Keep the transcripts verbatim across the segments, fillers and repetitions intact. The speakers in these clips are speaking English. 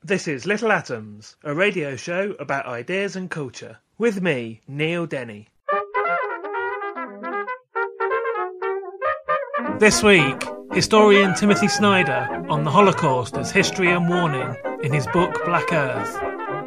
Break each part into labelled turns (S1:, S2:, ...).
S1: This is Little Atoms, a radio show about ideas and culture. With me, Neil Denny. This week, historian Timothy Snyder on the Holocaust as history and warning in his book Black Earth.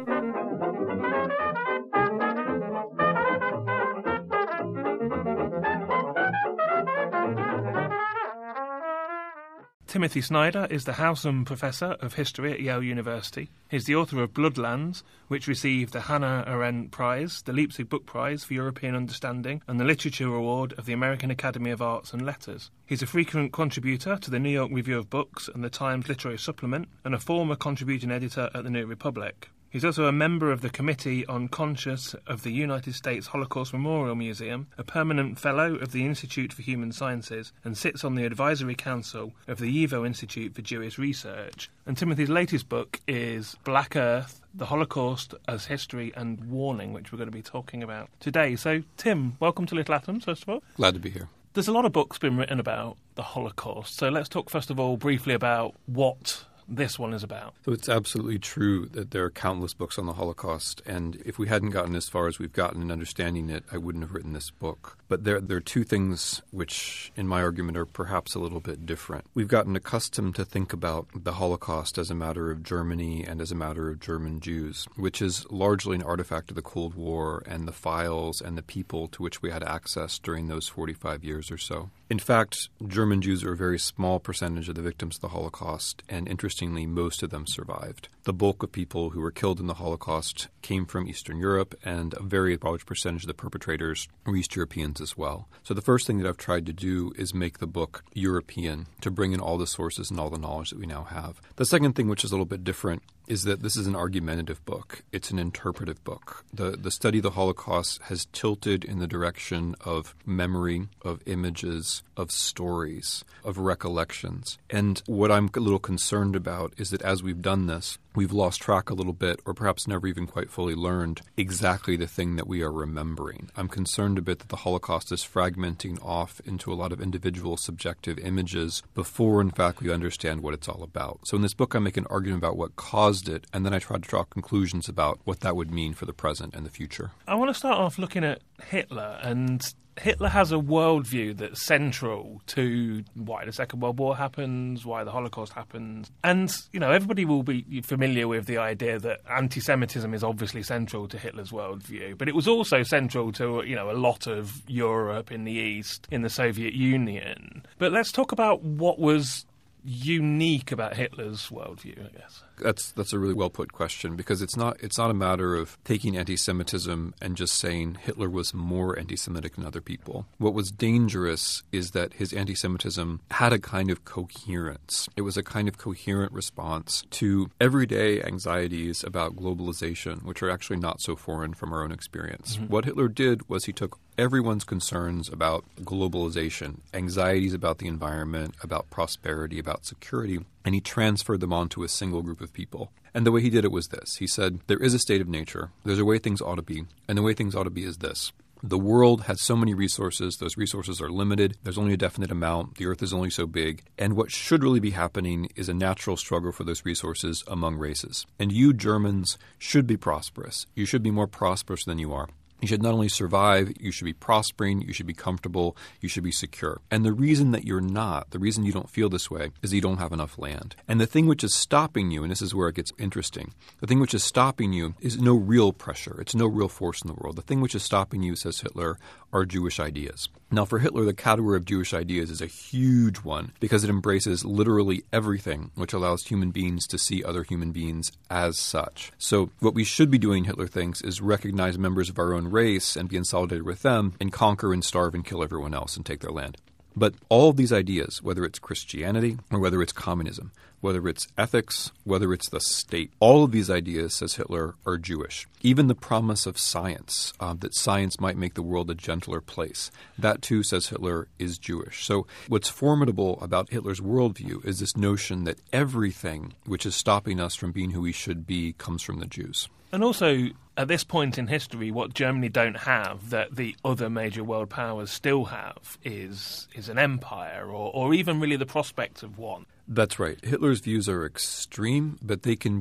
S1: Timothy Snyder is the Howsam Professor of History at Yale University. He's the author of Bloodlands, which received the Hannah Arendt Prize, the Leipzig Book Prize for European Understanding, and the Literature Award of the American Academy of Arts and Letters. He's a frequent contributor to the New York Review of Books and the Times Literary Supplement, and a former contributing editor at the New Republic. He's also a member of the Committee on Conscience of the United States Holocaust Memorial Museum, a permanent fellow of the Institute for Human Sciences, and sits on the Advisory Council of the YIVO Institute for Jewish Research. And Timothy's latest book is Black Earth, the Holocaust as History and Warning, which we're going to be talking about today. So, Tim, welcome to Little Atoms, first of all.
S2: Glad to be here.
S1: There's a lot of books been written about the Holocaust, so let's talk first of all briefly about what this one is about.
S2: So it's absolutely true that there are countless books on the Holocaust, and if we hadn't gotten as far as we've gotten in understanding it, I wouldn't have written this book. But there, there are two things which, in my argument, are perhaps a little bit different. We've gotten accustomed to think about the Holocaust as a matter of Germany and as a matter of German Jews, which is largely an artifact of the Cold War and the files and the people to which we had access during those forty-five years or so. In fact, German Jews are a very small percentage of the victims of the Holocaust, and interestingly, most of them survived. The bulk of people who were killed in the Holocaust came from Eastern Europe, and a very large percentage of the perpetrators were East Europeans as well. So the first thing that I've tried to do is make the book European, to bring in all the sources and all the knowledge that we now have. The second thing, which is a little bit different, is that this is an argumentative book. It's an interpretive book. The the study of the Holocaust has tilted in the direction of memory, of images, of stories, of recollections. And what I'm a little concerned about is that as we've done this, we've lost track a little bit, or perhaps never even quite fully learned exactly the thing that we are remembering. I'm concerned a bit that the Holocaust is fragmenting off into a lot of individual subjective images before, in fact, we understand what it's all about. So in this book, I make an argument about what caused it, and then I try to draw conclusions about what that would mean for the present and the future.
S1: I want to start off looking at Hitler, and Hitler has a worldview that's central to why the Second World War happens, why the Holocaust happens. And, you know, everybody will be familiar with the idea that anti-Semitism is obviously central to Hitler's worldview, but it was also central to, you know, a lot of Europe in the East, in the Soviet Union. But let's talk about what was unique about Hitler's worldview, I guess.
S2: That's that's a really well put question, because it's not it's not a matter of taking anti-Semitism and just saying Hitler was more anti-Semitic than other people. What was dangerous is that his anti-Semitism had a kind of coherence. It was a kind of coherent response to everyday anxieties about globalization, which are actually not so foreign from our own experience. Mm-hmm. What Hitler did was he took everyone's concerns about globalization, anxieties about the environment, about prosperity, about security, and he transferred them onto a single group of people. And the way he did it was this. He said, there is a state of nature. There's a way things ought to be. And the way things ought to be is this. The world has so many resources. Those resources are limited. There's only a definite amount. The earth is only so big. And what should really be happening is a natural struggle for those resources among races. And you Germans should be prosperous. You should be more prosperous than you are. You should not only survive, you should be prospering, you should be comfortable, you should be secure. And the reason that you're not, the reason you don't feel this way, is that you don't have enough land. And the thing which is stopping you, and this is where it gets interesting, the thing which is stopping you is no real pressure. It's no real force in the world. The thing which is stopping you, says Hitler, are Jewish ideas. Now, for Hitler, the category of Jewish ideas is a huge one because it embraces literally everything which allows human beings to see other human beings as such. So what we should be doing, Hitler thinks, is recognize members of our own race and be in solidarity with them and conquer and starve and kill everyone else and take their land. But all of these ideas, whether it's Christianity or whether it's communism, whether it's ethics, whether it's the state, all of these ideas, says Hitler, are Jewish. Even the promise of science, uh, that science might make the world a gentler place, that too, says Hitler, is Jewish. So what's formidable about Hitler's worldview is this notion that everything which is stopping us from being who we should be comes from the Jews.
S1: And also, at this point in history, what Germany don't have that the other major world powers still have is is an empire or, or even really the prospect of one.
S2: That's right. Hitler's views are extreme, but they can be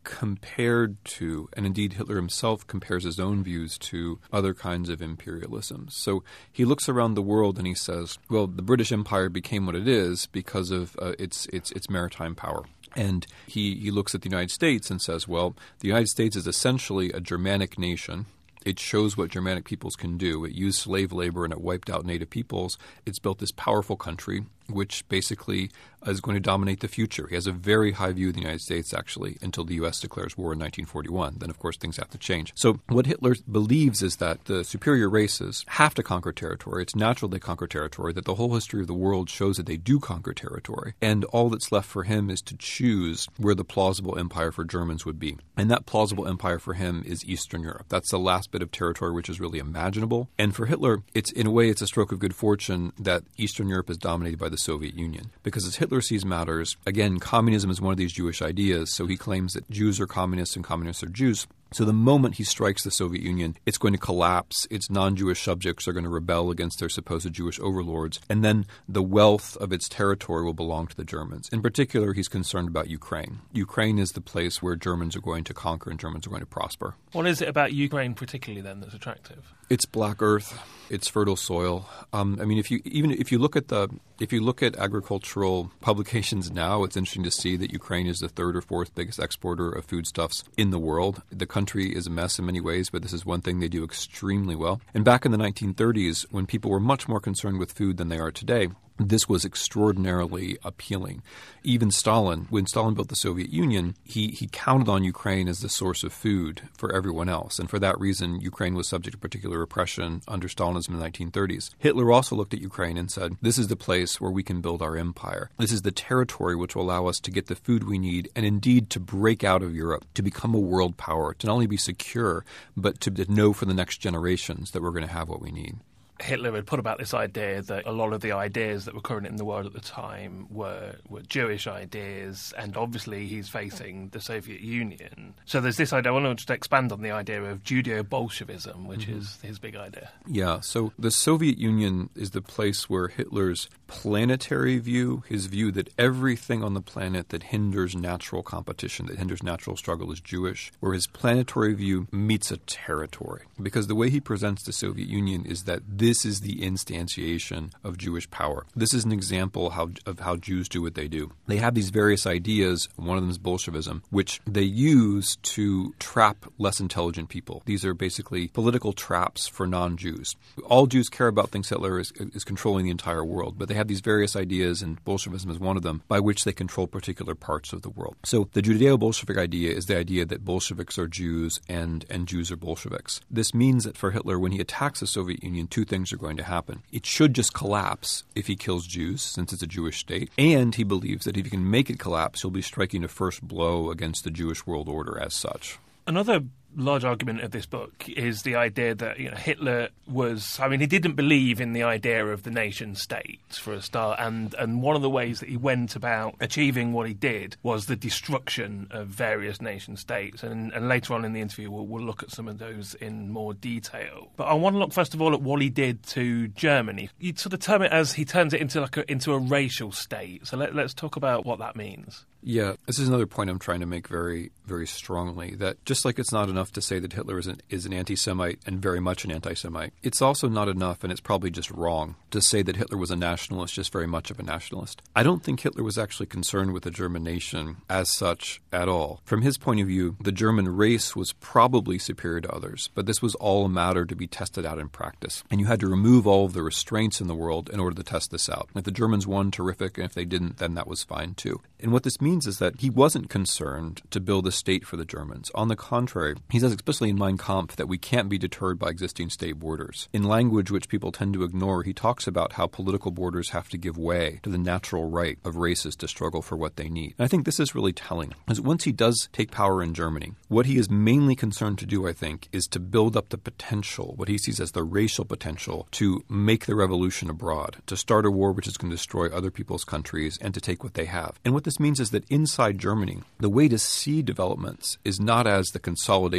S2: compared to, and indeed Hitler himself compares his own views to other kinds of imperialisms. So he looks around the world and he says, well, the British Empire became what it is because of uh, its, its, its maritime power. And he, he looks at the United States and says, well, the United States is essentially a Germanic nation. It shows what Germanic peoples can do. It used slave labor and it wiped out native peoples. It's built this powerful country which basically is going to dominate the future. He has a very high view of the United States, actually, until the U S declares war in nineteen forty-one. Then, of course, things have to change. So what Hitler believes is that the superior races have to conquer territory. It's natural they conquer territory, that the whole history of the world shows that they do conquer territory. And all that's left for him is to choose where the plausible empire for Germans would be. And that plausible empire for him is Eastern Europe. That's the last bit of territory which is really imaginable. And for Hitler, it's in a way, it's a stroke of good fortune that Eastern Europe is dominated by the Soviet Union. Because as Hitler sees matters, again, communism is one of these Jewish ideas, so he claims that Jews are communists and communists are Jews. So the moment he strikes the Soviet Union, it's going to collapse. Its non-Jewish subjects are going to rebel against their supposed Jewish overlords. And then the wealth of its territory will belong to the Germans. In particular, he's concerned about Ukraine. Ukraine is the place where Germans are going to conquer and Germans are going to prosper.
S1: What is it about Ukraine particularly then that's attractive?
S2: It's black earth. It's fertile soil. Um, I mean, if you even if you look at the if you look at agricultural publications now, it's interesting to see that Ukraine is the third or fourth biggest exporter of foodstuffs in the world. The country is a mess in many ways, but this is one thing they do extremely well. And back in the nineteen thirties, when people were much more concerned with food than they are today, this was extraordinarily appealing. Even Stalin, when Stalin built the Soviet Union, he, he counted on Ukraine as the source of food for everyone else. And for that reason, Ukraine was subject to particular repression under Stalinism in the nineteen thirties. Hitler also looked at Ukraine and said, this is the place where we can build our empire. This is the territory which will allow us to get the food we need and indeed to break out of Europe, to become a world power, to not only be secure, but to, to know for the next generations that we're going to have what we need.
S1: Hitler had put about this idea that a lot of the ideas that were current in the world at the time were, were Jewish ideas, and obviously he's facing the Soviet Union. So there's this idea, I want to just expand on the idea of Judeo-Bolshevism, which mm-hmm. is his big idea.
S2: Yeah, so the Soviet Union is the place where Hitler's planetary view, his view that everything on the planet that hinders natural competition, that hinders natural struggle is Jewish, where his planetary view meets a territory. Because the way he presents the Soviet Union is that this This is the instantiation of Jewish power. This is an example how, of how Jews do what they do. They have these various ideas, one of them is Bolshevism, which they use to trap less intelligent people. These are basically political traps for non-Jews. All Jews care about thinks Hitler is, is controlling the entire world, but they have these various ideas, and Bolshevism is one of them, by which they control particular parts of the world. So the Judeo-Bolshevik idea is the idea that Bolsheviks are Jews and, and Jews are Bolsheviks. This means that for Hitler, when he attacks the Soviet Union, two things are going to happen. It should just collapse if he kills Jews, since it's a Jewish state, and he believes that if he can make it collapse, he'll be striking a first blow against the Jewish world order as such.
S1: Another large argument of this book is the idea that, you know, Hitler was, I mean, he didn't believe in the idea of the nation state for a start, and, and one of the ways that he went about achieving what he did was the destruction of various nation states, and, and later on in the interview we'll, we'll look at some of those in more detail. But I want to look first of all at what he did to Germany. You'd sort of term it as he turns it into like a, into a racial state, so let, let's talk about what that means.
S2: Yeah, this is another point I'm trying to make very, very strongly, that just like it's not enough to say that Hitler is an, is an anti-Semite and very much an anti-Semite, it's also not enough, and it's probably just wrong, to say that Hitler was a nationalist, just very much of a nationalist. I don't think Hitler was actually concerned with the German nation as such at all. From his point of view, the German race was probably superior to others, but this was all a matter to be tested out in practice. And you had to remove all of the restraints in the world in order to test this out. If the Germans won, terrific, and if they didn't, then that was fine too. And what this means is that he wasn't concerned to build a state for the Germans. On the contrary, he says explicitly in Mein Kampf that we can't be deterred by existing state borders. In language which people tend to ignore, he talks about how political borders have to give way to the natural right of races to struggle for what they need. And I think this is really telling, because once he does take power in Germany, what he is mainly concerned to do, I think, is to build up the potential, what he sees as the racial potential, to make the revolution abroad, to start a war which is going to destroy other people's countries and to take what they have. And what this means is that inside Germany, the way to see developments is not as the consolidation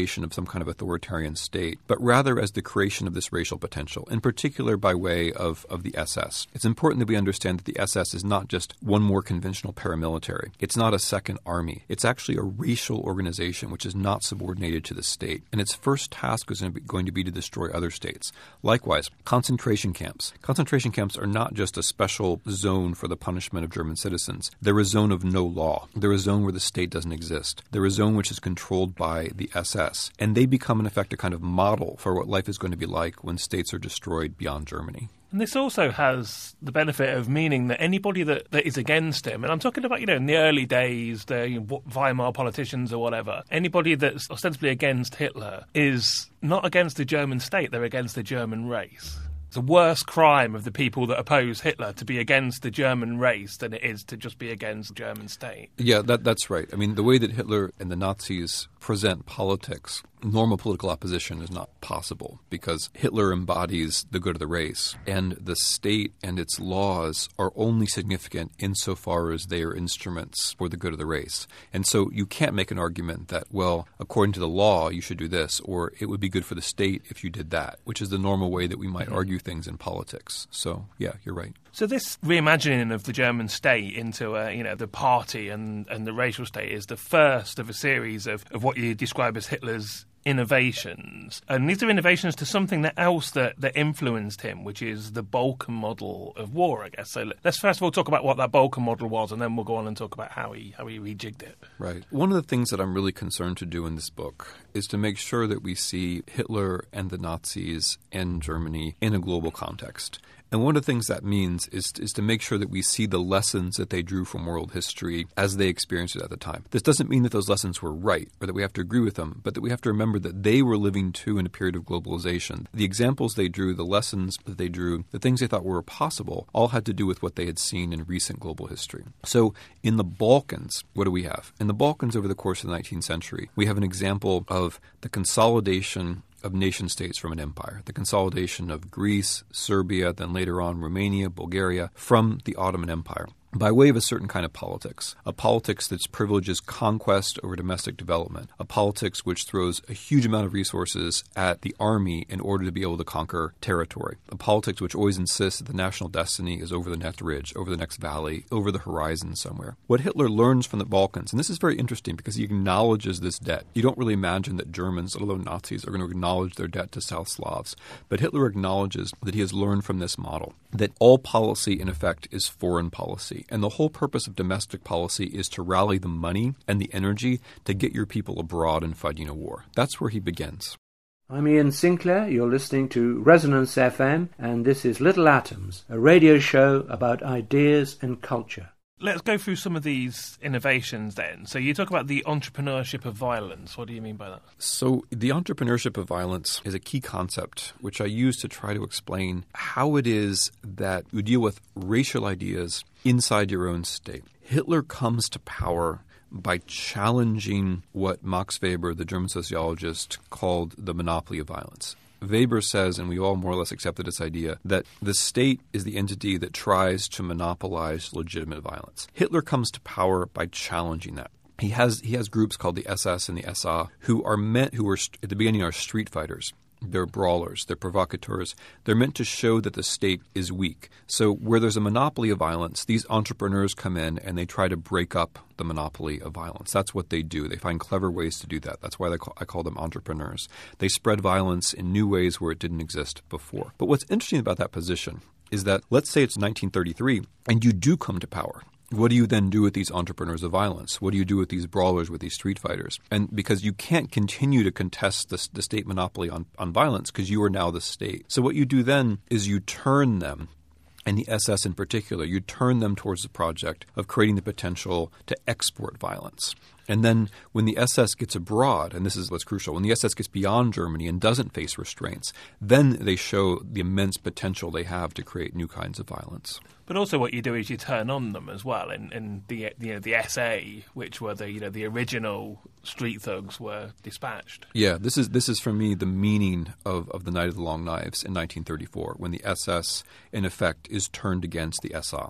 S2: foundation of some kind of authoritarian state, but rather as the creation of this racial potential, in particular by way of, of the S S. It's important that we understand that the S S is not just one more conventional paramilitary. It's not a second army. It's actually a racial organization which is not subordinated to the state. And its first task is going to be to destroy other states. Likewise, concentration camps. Concentration camps are not just a special zone for the punishment of German citizens. They're a zone of no law. They're a zone where the state doesn't exist. They're a zone which is controlled by the S S. And they become, in effect, a kind of model for what life is going to be like when states are destroyed beyond Germany.
S1: And this also has the benefit of meaning that anybody that, that is against him, and I'm talking about, you know, in the early days, the you know, Weimar politicians or whatever, anybody that's ostensibly against Hitler is not against the German state, they're against the German race. It's a worse crime of the people that oppose Hitler to be against the German race than it is to just be against the German state.
S2: Yeah, that, that's right. I mean, the way that Hitler and the Nazis present politics, normal political opposition is not possible because Hitler embodies the good of the race, and the state and its laws are only significant insofar as they are instruments for the good of the race. And so you can't make an argument that, well, according to the law, you should do this, or it would be good for the state if you did that, which is the normal way that we might mm-hmm. argue things in politics. So, yeah, you're right.
S1: So this reimagining of the German state into a, you know, the party and, and the racial state is the first of a series of, of what you describe as Hitler's innovations. And these are innovations to something that else that, that influenced him, which is the Balkan model of war, I guess. So let's first of all talk about what that Balkan model was, and then we'll go on and talk about how he how he rejigged it.
S2: Right. One of the things that I'm really concerned to do in this book is to make sure that we see Hitler and the Nazis and Germany in a global context. And one of the things that means is, is to make sure that we see the lessons that they drew from world history as they experienced it at the time. This doesn't mean that those lessons were right or that we have to agree with them, but that we have to remember that they were living too in a period of globalization. The examples they drew, the lessons that they drew, the things they thought were possible, all had to do with what they had seen in recent global history. So in the Balkans, what do we have? In the Balkans over the course of the nineteenth century, we have an example of the consolidation of nation-states from an empire, the consolidation of Greece, Serbia, then later on Romania, Bulgaria, from the Ottoman Empire, by way of a certain kind of politics, a politics that privileges conquest over domestic development, a politics which throws a huge amount of resources at the army in order to be able to conquer territory, a politics which always insists that the national destiny is over the next ridge, over the next valley, over the horizon somewhere. What Hitler learns from the Balkans, and this is very interesting because he acknowledges this debt. You don't really imagine that Germans, although Nazis, are going to acknowledge their debt to South Slavs, but Hitler acknowledges that he has learned from this model, that all policy, in effect, is foreign policy. And the whole purpose of domestic policy is to rally the money and the energy to get your people abroad and fighting a war. That's where he begins.
S3: I'm Ian Sinclair. You're listening to Resonance F M, and this is Little Atoms, a radio show about ideas and culture.
S1: Let's go through some of these innovations then. So you talk about the entrepreneurship of violence. What do you mean by that?
S2: So the entrepreneurship of violence is a key concept which I use to try to explain how it is that you deal with racial ideas inside your own state. Hitler comes to power by challenging what Max Weber, the German sociologist, called the monopoly of violence. Weber says, and we all more or less accepted this idea, that the state is the entity that tries to monopolize legitimate violence. Hitler comes to power by challenging that. He has he has groups called the S S and the S A who are meant who are at the beginning are street fighters. They're brawlers. They're provocateurs. They're meant to show that the state is weak. So where there's a monopoly of violence, these entrepreneurs come in and they try to break up the monopoly of violence. That's what they do. They find clever ways to do that. That's why they call, I call them entrepreneurs. They spread violence in new ways where it didn't exist before. But what's interesting about that position is that, let's say it's nineteen thirty-three and you do come to power. What do you then do with these entrepreneurs of violence? What do you do with these brawlers, with these street fighters? And because you can't continue to contest the, the state monopoly on, on violence because you are now the state. So what you do then is you turn them, and the S S in particular, you turn them towards the project of creating the potential to export violence. And then when the S S gets abroad, and this is what's crucial, when the S S gets beyond Germany and doesn't face restraints, then they show the immense potential they have to create new kinds of violence.
S1: But also what you do is you turn on them as well. In, in the you know, the S A, which were the you know the original street thugs, were dispatched.
S2: Yeah, this is this is for me the meaning of, of the Night of the Long Knives in nineteen thirty-four, when the S S in effect is turned against the S A.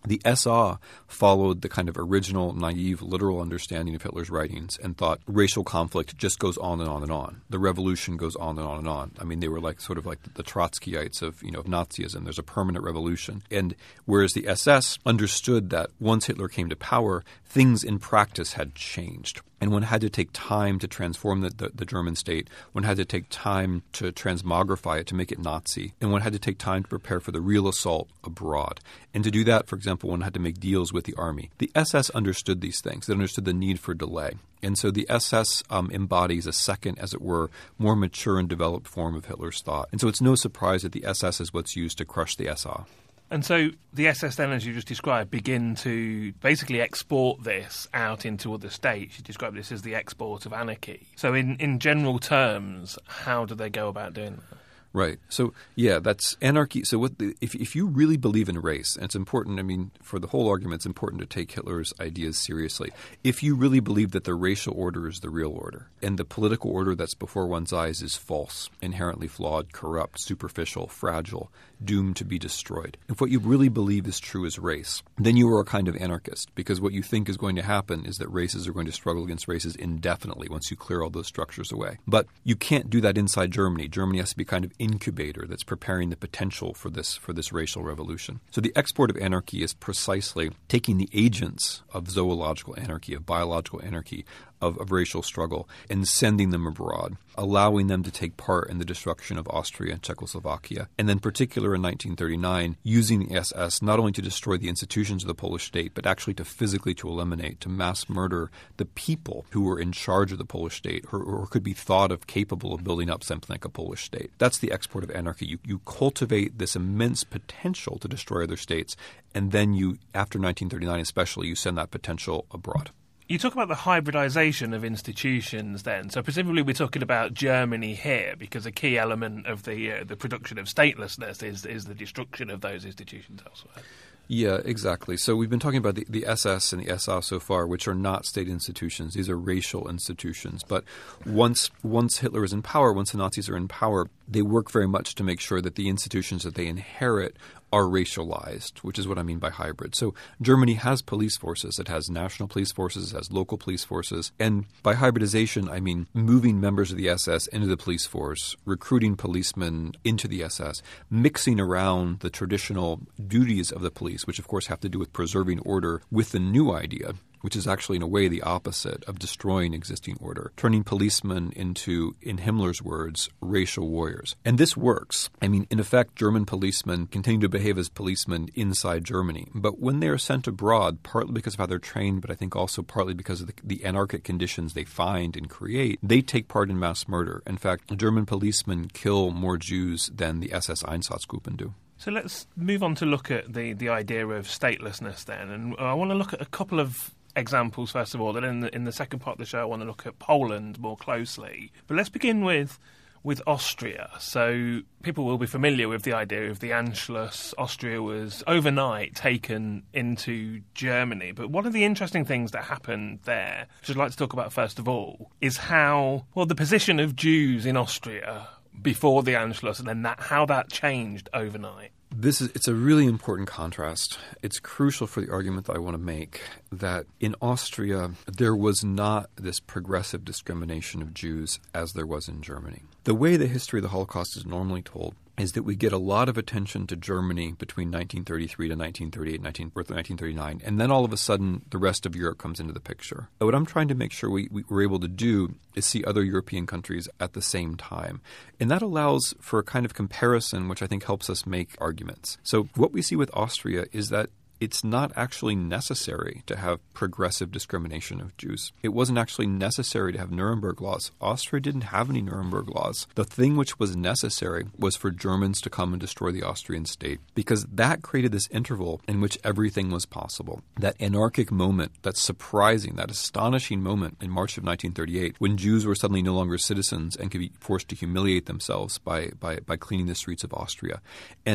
S2: The S A followed the kind of original, naive, literal understanding of Hitler's writings and thought racial conflict just goes on and on and on. The revolution goes on and on and on. I mean, they were like sort of like the Trotskyites of, you know, of Nazism. There's a permanent revolution. And whereas the S S understood that once Hitler came to power, things in practice had changed. And one had to take time to transform the, the, the German state. One had to take time to transmogrify it, to make it Nazi. And one had to take time to prepare for the real assault abroad. And to do that, for example, one had to make deals with the army. The S S understood these things. They understood the need for delay. And so the S S um, embodies a second, as it were, more mature and developed form of Hitler's thought. And so it's no surprise that the S S is what's used to crush the S A.
S1: And so the S S then, as you just described, begin to basically export this out into other states. You describe this as the export of anarchy. So in, in general terms, how do they go about doing that?
S2: Right. So, yeah, that's anarchy. So what the, if if you really believe in race, and it's important, I mean, for the whole argument, it's important to take Hitler's ideas seriously. If you really believe that the racial order is the real order, and the political order that's before one's eyes is false, inherently flawed, corrupt, superficial, fragile, doomed to be destroyed, if what you really believe is true is race, then you are a kind of anarchist, because what you think is going to happen is that races are going to struggle against races indefinitely once you clear all those structures away. But you can't do that inside Germany. Germany has to be kind of incubator that's preparing the potential for this for this racial revolution. So the export of anarchy is precisely taking the agents of zoological anarchy, of biological anarchy, of, of racial struggle, and sending them abroad, allowing them to take part in the destruction of Austria and Czechoslovakia, and then particular in nineteen thirty-nine, using the S S not only to destroy the institutions of the Polish state, but actually to physically to eliminate, to mass murder the people who were in charge of the Polish state, or, or could be thought of capable of building up something like a Polish state. That's the export of anarchy. You, you cultivate this immense potential to destroy other states, and then you, after nineteen thirty-nine especially, you send that potential abroad.
S1: You talk about the hybridization of institutions then. So presumably we're talking about Germany here, because a key element of the uh, the production of statelessness is is the destruction of those institutions elsewhere.
S2: Yeah, exactly. So we've been talking about the, the S S and the S A so far, which are not state institutions. These are racial institutions. But once once Hitler is in power, once the Nazis are in power, they work very much to make sure that the institutions that they inherit are racialized, which is what I mean by hybrid. So Germany has police forces. It has national police forces. It has local police forces. And by hybridization, I mean moving members of the S S into the police force, recruiting policemen into the S S, mixing around the traditional duties of the police, which of course have to do with preserving order, with the new idea, which is actually in a way the opposite of destroying existing order, turning policemen into, in Himmler's words, racial warriors. And this works. I mean, in effect, German policemen continue to behave as policemen inside Germany. But when they are sent abroad, partly because of how they're trained, but I think also partly because of the, the anarchic conditions they find and create, they take part in mass murder. In fact, German policemen kill more Jews than the S S Einsatzgruppen do.
S1: So let's move on to look at the, the idea of statelessness then. And I want to look at a couple of examples, first of all. Then in the, in the second part of the show, I want to look at Poland more closely. But let's begin with with Austria. So people will be familiar with the idea of the Anschluss. Austria was overnight taken into Germany. But one of the interesting things that happened there, which I'd like to talk about first of all, is how, well, the position of Jews in Austria before the Anschluss, and then that how that changed overnight.
S2: This is it's a really important contrast. It's crucial for the argument that I want to make that in Austria there was not this progressive discrimination of Jews as there was in Germany. The way the history of the Holocaust is normally told is that we get a lot of attention to Germany between nineteen thirty-three to nineteen thirty-eight, nineteen, nineteen thirty-nine, and then all of a sudden the rest of Europe comes into the picture. But what I'm trying to make sure we, we, we're able to do is see other European countries at the same time. And that allows for a kind of comparison which I think helps us make arguments. So what we see with Austria is that it's not actually necessary to have progressive discrimination of Jews. It wasn't actually necessary to have Nuremberg laws. Austria didn't have any Nuremberg laws. The thing which was necessary was for Germans to come and destroy the Austrian state, because that created this interval in which everything was possible. That anarchic moment, that surprising, that astonishing moment in March of nineteen thirty-eight, when Jews were suddenly no longer citizens and could be forced to humiliate themselves by, by, by cleaning the streets of Austria. And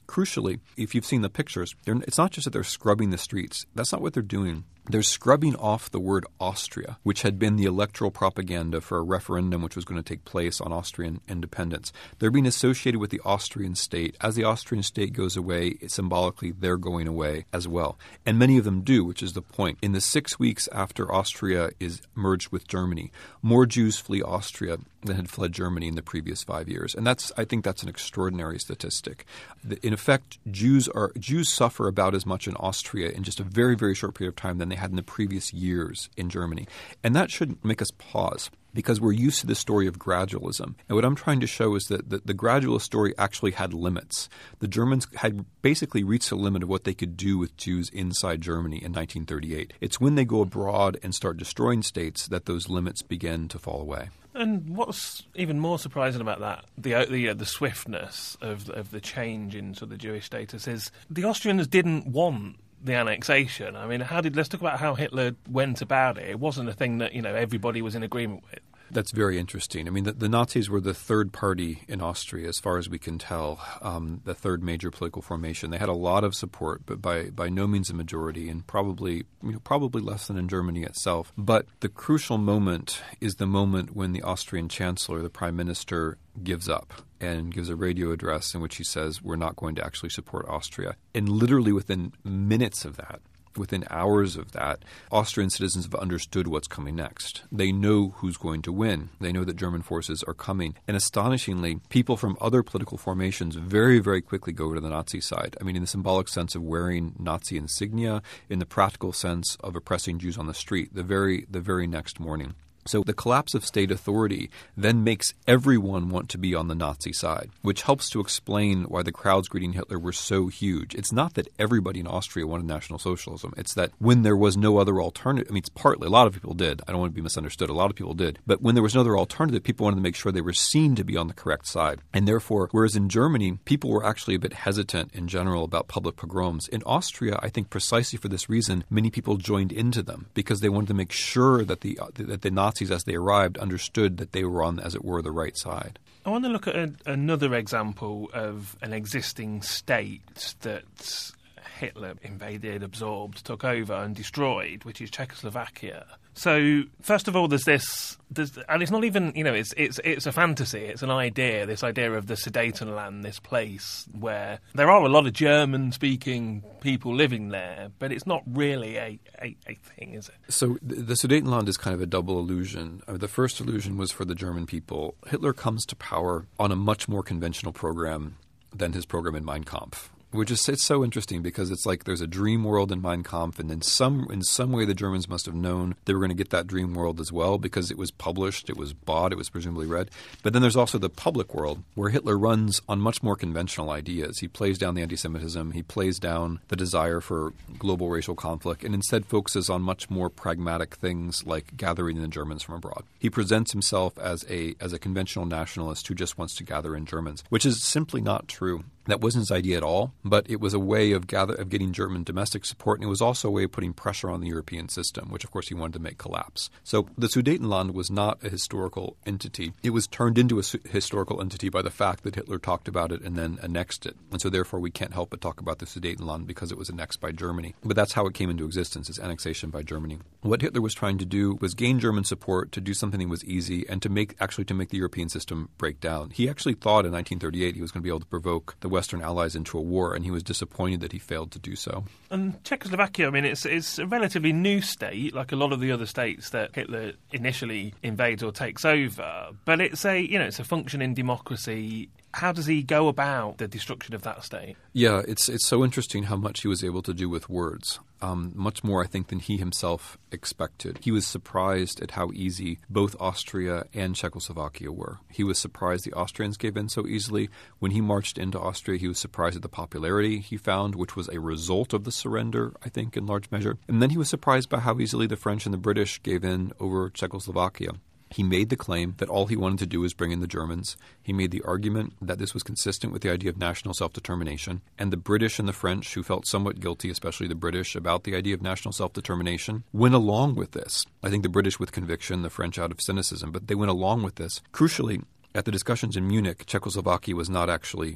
S2: Crucially, if you've seen the pictures, it's not just that they're scrubbing the streets. That's not what they're doing. They're scrubbing off the word Austria, which had been the electoral propaganda for a referendum which was going to take place on Austrian independence. They're being associated with the Austrian state. As the Austrian state goes away, symbolically, they're going away as well. And many of them do, which is the point. In the six weeks after Austria is merged with Germany, more Jews flee Austria than had fled Germany in the previous five years. And that's, I think that's an extraordinary statistic. In effect, Jews are Jews suffer about as much in Austria in just a very, very short period of time than they had in the previous years in Germany. And that should make us pause, because we're used to the story of gradualism. And what I'm trying to show is that the, the gradualist story actually had limits. The Germans had basically reached the limit of what they could do with Jews inside Germany in nineteen thirty-eight. It's when they go abroad and start destroying states that those limits begin to fall away.
S1: And what's even more surprising about that, the the, uh, the swiftness of of the change into the Jewish status, is the Austrians didn't want the annexation. I mean, how did let's talk about how Hitler went about it. It wasn't a thing that, you know, everybody was in agreement with.
S2: That's very interesting. I mean, the, the Nazis were the third party in Austria, as far as we can tell, um, the third major political formation. They had a lot of support, but by, by no means a majority, and probably you know, probably less than in Germany itself. But the crucial moment is the moment when the Austrian chancellor, the prime minister, gives up and gives a radio address in which he says, we're not going to actually support Austria. And literally within minutes of that, within hours of that, Austrian citizens have understood what's coming next. They know who's going to win. They know that German forces are coming. And astonishingly, people from other political formations very, very quickly go to the Nazi side. I mean, in the symbolic sense of wearing Nazi insignia, in the practical sense of oppressing Jews on the street, the very, the very next morning. So the collapse of state authority then makes everyone want to be on the Nazi side, which helps to explain why the crowds greeting Hitler were so huge. It's not that everybody in Austria wanted National Socialism. It's that when there was no other alternative, I mean, it's partly, a lot of people did. I don't want to be misunderstood. A lot of people did. But when there was no other alternative, people wanted to make sure they were seen to be on the correct side. And therefore, whereas in Germany, people were actually a bit hesitant in general about public pogroms. In Austria, I think precisely for this reason, many people joined into them because they wanted to make sure that the that the Nazis, as they arrived, understood that they were on, as it were, the right side.
S1: I want to look at a, another example of an existing state that Hitler invaded, absorbed, took over and destroyed, which is Czechoslovakia. So, first of all, there's this, there's, and it's not even, you know, it's it's it's a fantasy, it's an idea, this idea of the Sudetenland, this place where there are a lot of German-speaking people living there, but it's not really a, a, a thing, is it?
S2: So the, the Sudetenland is kind of a double illusion. I mean, the first illusion was for the German people. Hitler comes to power on a much more conventional program than his program in Mein Kampf. Which is it's so interesting because it's like there's a dream world in Mein Kampf, and in some in some way the Germans must have known they were going to get that dream world as well because it was published, it was bought, it was presumably read. But then there's also the public world where Hitler runs on much more conventional ideas. He plays down the anti-Semitism, he plays down the desire for global racial conflict, and instead focuses on much more pragmatic things like gathering the Germans from abroad. He presents himself as a as a conventional nationalist who just wants to gather in Germans, which is simply not true. That wasn't his idea at all, but it was a way of gather of getting German domestic support, and it was also a way of putting pressure on the European system, which, of course, he wanted to make collapse. So the Sudetenland was not a historical entity. It was turned into a su- historical entity by the fact that Hitler talked about it and then annexed it. And so, therefore, we can't help but talk about the Sudetenland because it was annexed by Germany. But that's how it came into existence, its annexation by Germany. What Hitler was trying to do was gain German support to do something that was easy and to make actually to make the European system break down. He actually thought in nineteen thirty-eight he was going to be able to provoke the Western Allies into a war, and he was disappointed that he failed to do so.
S1: And Czechoslovakia, I mean, it's it's a relatively new state, like a lot of the other states that Hitler initially invades or takes over. But it's a you know it's a functioning democracy. How does he go about the destruction of that state?
S2: Yeah, it's it's so interesting how much he was able to do with words. Um, much more, I think, than he himself expected. He was surprised at how easy both Austria and Czechoslovakia were. He was surprised the Austrians gave in so easily. When he marched into Austria, he was surprised at the popularity he found, which was a result of the surrender, I think, in large measure. And then he was surprised by how easily the French and the British gave in over Czechoslovakia. He made the claim that all he wanted to do was bring in the Germans. He made the argument that this was consistent with the idea of national self-determination. And the British and the French, who felt somewhat guilty, especially the British, about the idea of national self-determination, went along with this. I think the British with conviction, the French out of cynicism, but they went along with this. Crucially, at the discussions in Munich, Czechoslovakia was not actually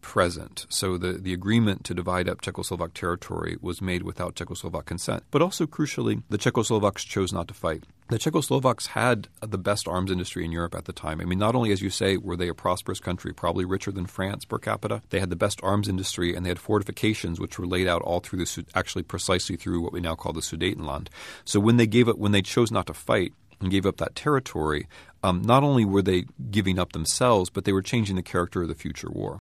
S2: present. So the, the agreement to divide up Czechoslovak territory was made without Czechoslovak consent. But also, crucially, the Czechoslovaks chose not to fight. The Czechoslovaks had the best arms industry in Europe at the time. I mean, not only, as you say, were they a prosperous country, probably richer than France per capita, they had the best arms industry, and they had fortifications which were laid out all through the, actually precisely through what we now call the Sudetenland. So when they gave up, when they chose not to fight and gave up that territory, um, not only were they giving up themselves, but they were changing the character of the future war.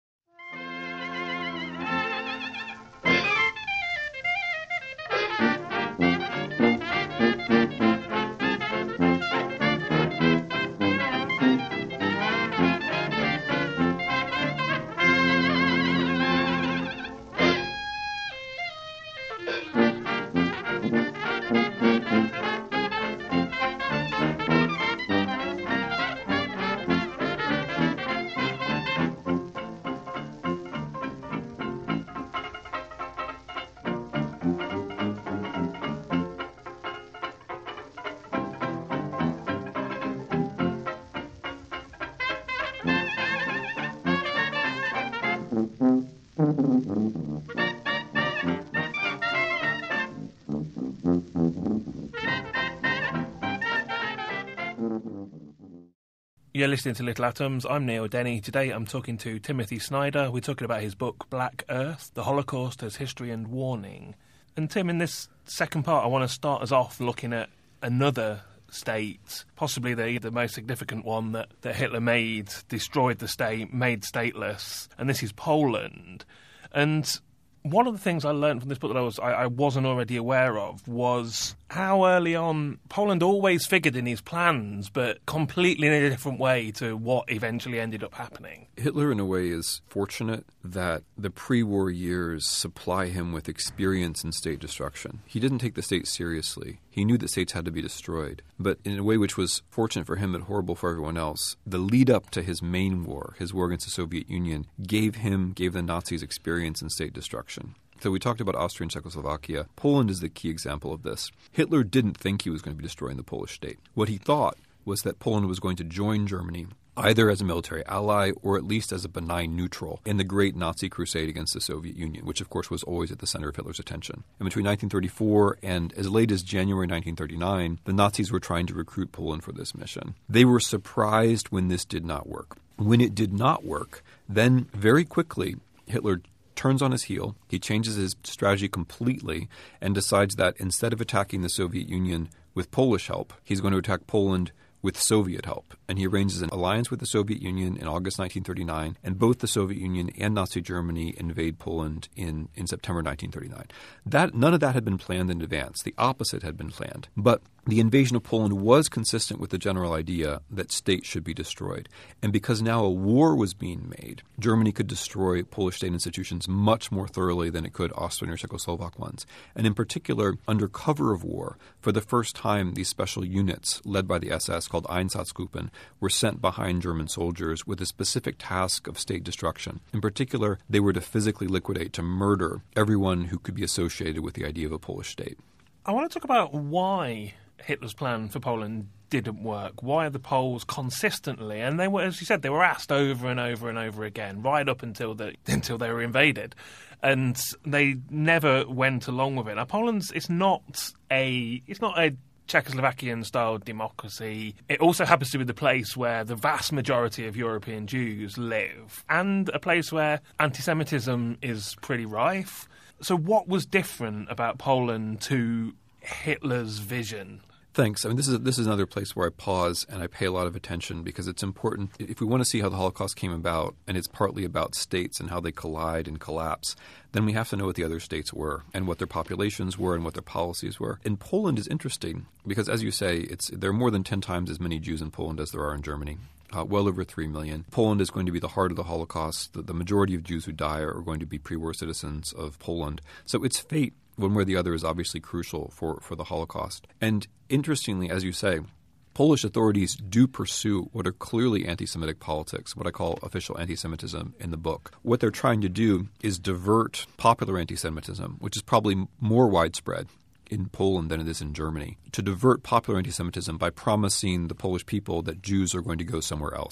S1: You're listening to Little Atoms. I'm Neil Denny. Today I'm talking to Timothy Snyder. We're talking about his book, Black Earth, The Holocaust as History and Warning. And Tim, in this second part, I want to start us off looking at another state, possibly the, the most significant one that, that Hitler made, destroyed the state, made stateless, and this is Poland. And one of the things I learned from this book that I, was, I, I wasn't already aware of was how early on Poland always figured in his plans, but completely in a different way to what eventually ended up happening.
S2: Hitler, in a way, is fortunate that the pre-war years supply him with experience in state destruction. He didn't take the state seriously. He knew that states had to be destroyed. But in a way which was fortunate for him but horrible for everyone else, the lead-up to his main war, his war against the Soviet Union, gave him, gave the Nazis experience in state destruction. So we talked about Austria and Czechoslovakia. Poland is the key example of this. Hitler didn't think he was going to be destroying the Polish state. What he thought was that Poland was going to join Germany either as a military ally or at least as a benign neutral in the great Nazi crusade against the Soviet Union, which of course was always at the center of Hitler's attention. And between nineteen thirty-four and as late as January nineteen thirty-nine, the Nazis were trying to recruit Poland for this mission. They were surprised when this did not work. When it did not work, then very quickly Hitler turns on his heel, he changes his strategy completely, and decides that instead of attacking the Soviet Union with Polish help, he's going to attack Poland with Soviet help. And he arranges an alliance with the Soviet Union in August nineteen thirty-nine, and both the Soviet Union and Nazi Germany invade Poland in, in September nineteen thirty-nine. That, none of that had been planned in advance. The opposite had been planned. But the invasion of Poland was consistent with the general idea that states should be destroyed. And because now a war was being made, Germany could destroy Polish state institutions much more thoroughly than it could Austrian or Czechoslovak ones. And in particular, under cover of war, for the first time, these special units led by the S S called Einsatzgruppen were sent behind German soldiers with a specific task of state destruction. In particular, they were to physically liquidate, to murder everyone who could be associated with the idea of a Polish state.
S1: I want to talk about why Hitler's plan for Poland didn't work. Why the Poles consistently, and they were, as you said, they were asked over and over and over again, right up until the until they were invaded, and they never went along with it. Now, Poland's it's not a it's not a Czechoslovakian-style democracy. It also happens to be the place where the vast majority of European Jews live, and a place where anti-Semitism is pretty rife. So what was different about Poland to Hitler's vision?
S2: Thanks. I mean, this is this is another place where I pause and I pay a lot of attention because it's important. If we want to see how the Holocaust came about, and it's partly about states and how they collide and collapse, then we have to know what the other states were and what their populations were and what their policies were. And Poland is interesting because, as you say, it's there are more than ten times as many Jews in Poland as there are in Germany. Uh, well over three million. Poland is going to be the heart of the Holocaust. The, the majority of Jews who die are going to be pre-war citizens of Poland. So its fate, one way or the other, is obviously crucial for, for the Holocaust. And interestingly, as you say, Polish authorities do pursue what are clearly anti-Semitic politics, what I call official anti-Semitism in the book. What they're trying to do is divert popular anti-Semitism, which is probably more widespread in Poland than it is in Germany, to divert popular anti-Semitism by promising the Polish people that Jews are going to go somewhere else.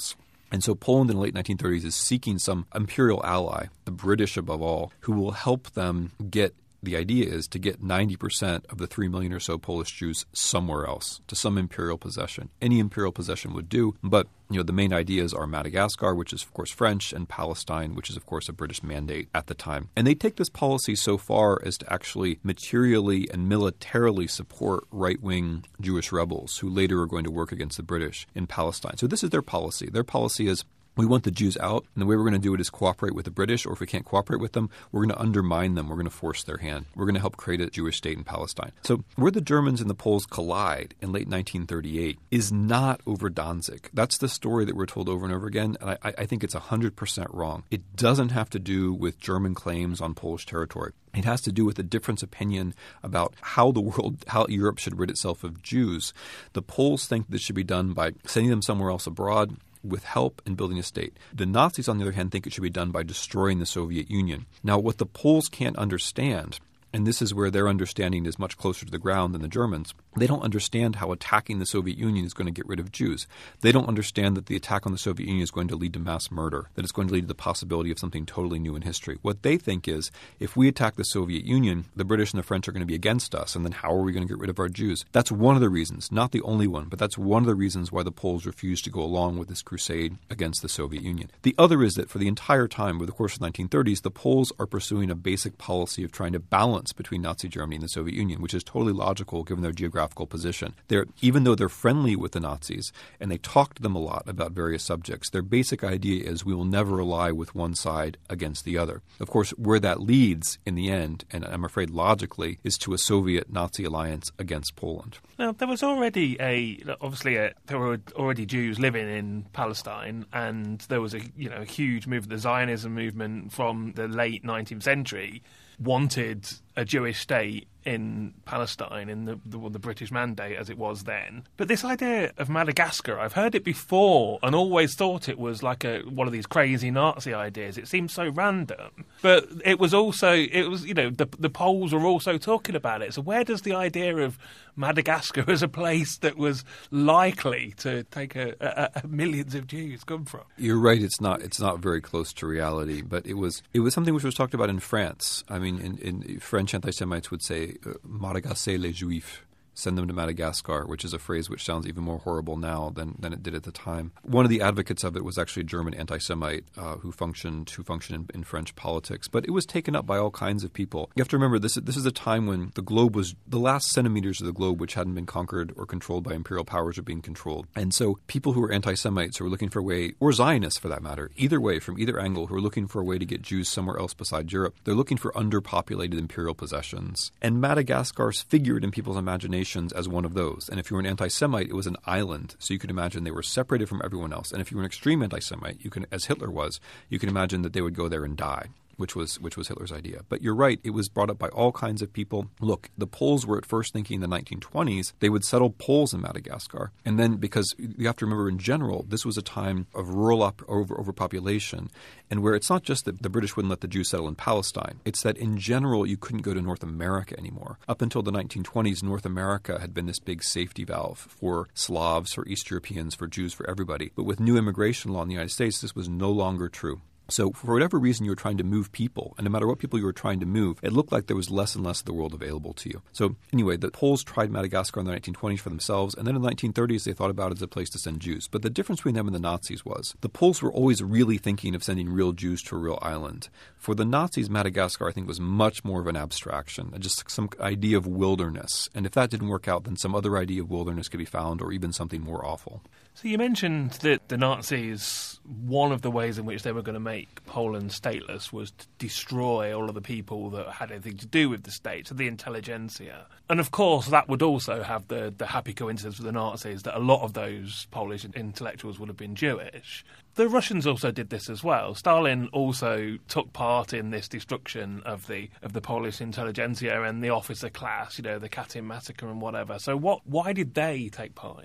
S2: And so Poland in the late nineteen thirties is seeking some imperial ally, the British above all, who will help them get the idea is to get ninety percent of the three million or so Polish Jews somewhere else, to some imperial possession. Any imperial possession would do, but you know the main ideas are Madagascar, which is of course French, and Palestine, which is of course a British mandate at the time. And they take this policy so far as to actually materially and militarily support right-wing Jewish rebels who later are going to work against the British in Palestine. So this is their policy. Their policy is, we want the Jews out, and the way we're going to do it is cooperate with the British, or if we can't cooperate with them, we're going to undermine them. We're going to force their hand. We're going to help create a Jewish state in Palestine. So where the Germans and the Poles collide in late nineteen thirty-eight is not over Danzig. That's the story that we're told over and over again, and I, I think it's one hundred percent wrong. It doesn't have to do with German claims on Polish territory. It has to do with a difference opinion about how the world, how Europe should rid itself of Jews. The Poles think this should be done by sending them somewhere else abroad with help in building a state. The Nazis, on the other hand, think it should be done by destroying the Soviet Union. Now, what the Poles can't understand, and this is where their understanding is much closer to the ground than the Germans, they don't understand how attacking the Soviet Union is going to get rid of Jews. They don't understand that the attack on the Soviet Union is going to lead to mass murder, that it's going to lead to the possibility of something totally new in history. What they think is, if we attack the Soviet Union, the British and the French are going to be against us, and then how are we going to get rid of our Jews? That's one of the reasons, not the only one, but that's one of the reasons why the Poles refuse to go along with this crusade against the Soviet Union. The other is that for the entire time, over the course of the nineteen thirties, the Poles are pursuing a basic policy of trying to balance between Nazi Germany and the Soviet Union, which is totally logical given their geographical position. They're, even though they're friendly with the Nazis and they talk to them a lot about various subjects, their basic idea is we will never ally with one side against the other. Of course, where that leads in the end, and I'm afraid logically, is to a Soviet-Nazi alliance against Poland.
S1: Now, there was already a, obviously, a, there were already Jews living in Palestine, and there was a, you know, a huge movement, the Zionism movement from the late nineteenth century wanted a Jewish state in Palestine in the, the the British Mandate as it was then. But this idea of Madagascar, I've heard it before and always thought it was like a one of these crazy Nazi ideas. It seems so random. But it was also, it was, you know, the, the Poles were also talking about it. So where does the idea of Madagascar as a place that was likely to take a, a, a millions of Jews come from?
S2: You're right. It's not. It's not very close to reality. But it was. It was something which was talked about in France. I mean, in, in French anti-Semites would say uh, "Madagascar les Juifs." Send them to Madagascar, which is a phrase which sounds even more horrible now than, than it did at the time. One of the advocates of it was actually a German anti-Semite uh, who functioned who functioned in, in French politics. But it was taken up by all kinds of people. You have to remember, this, this is a time when the globe was, the last centimeters of the globe which hadn't been conquered or controlled by imperial powers were being controlled. And so people who were anti-Semites who were looking for a way, or Zionists for that matter, either way, from either angle, who were looking for a way to get Jews somewhere else besides Europe, they're looking for underpopulated imperial possessions. And Madagascar figured in people's imaginations as one of those. And if you were an anti-Semite, it was an island. So you could imagine they were separated from everyone else. And if you were an extreme anti-Semite, you can, as Hitler was, you can imagine that they would go there and die, which was which was Hitler's idea. But you're right, it was brought up by all kinds of people. Look, the Poles were at first thinking in the nineteen twenties they would settle Poles in Madagascar. And then, because you have to remember, in general, this was a time of rural op- over overpopulation, and where it's not just that the British wouldn't let the Jews settle in Palestine, it's that in general you couldn't go to North America anymore. Up until the nineteen twenties, North America had been this big safety valve for Slavs, for East Europeans, for Jews, for everybody. But with new immigration law in the United States, this was no longer true. So for whatever reason you were trying to move people, and no matter what people you were trying to move, it looked like there was less and less of the world available to you. So anyway, the Poles tried Madagascar in the nineteen twenties for themselves, and then in the nineteen thirties they thought about it as a place to send Jews. But the difference between them and the Nazis was the Poles were always really thinking of sending real Jews to a real island. For the Nazis, Madagascar, I think, was much more of an abstraction, just some idea of wilderness. And if that didn't work out, then some other idea of wilderness could be found, or even something more awful.
S1: So you mentioned that the Nazis, one of the ways in which they were going to make Poland stateless was to destroy all of the people that had anything to do with the state, so the intelligentsia. And of course that would also have the, the happy coincidence with the Nazis that a lot of those Polish intellectuals would have been Jewish. The Russians also did this as well. Stalin also took part in this destruction of the of the Polish intelligentsia and the officer class, you know, the Katyn massacre and whatever. So what? Why did they take part in it?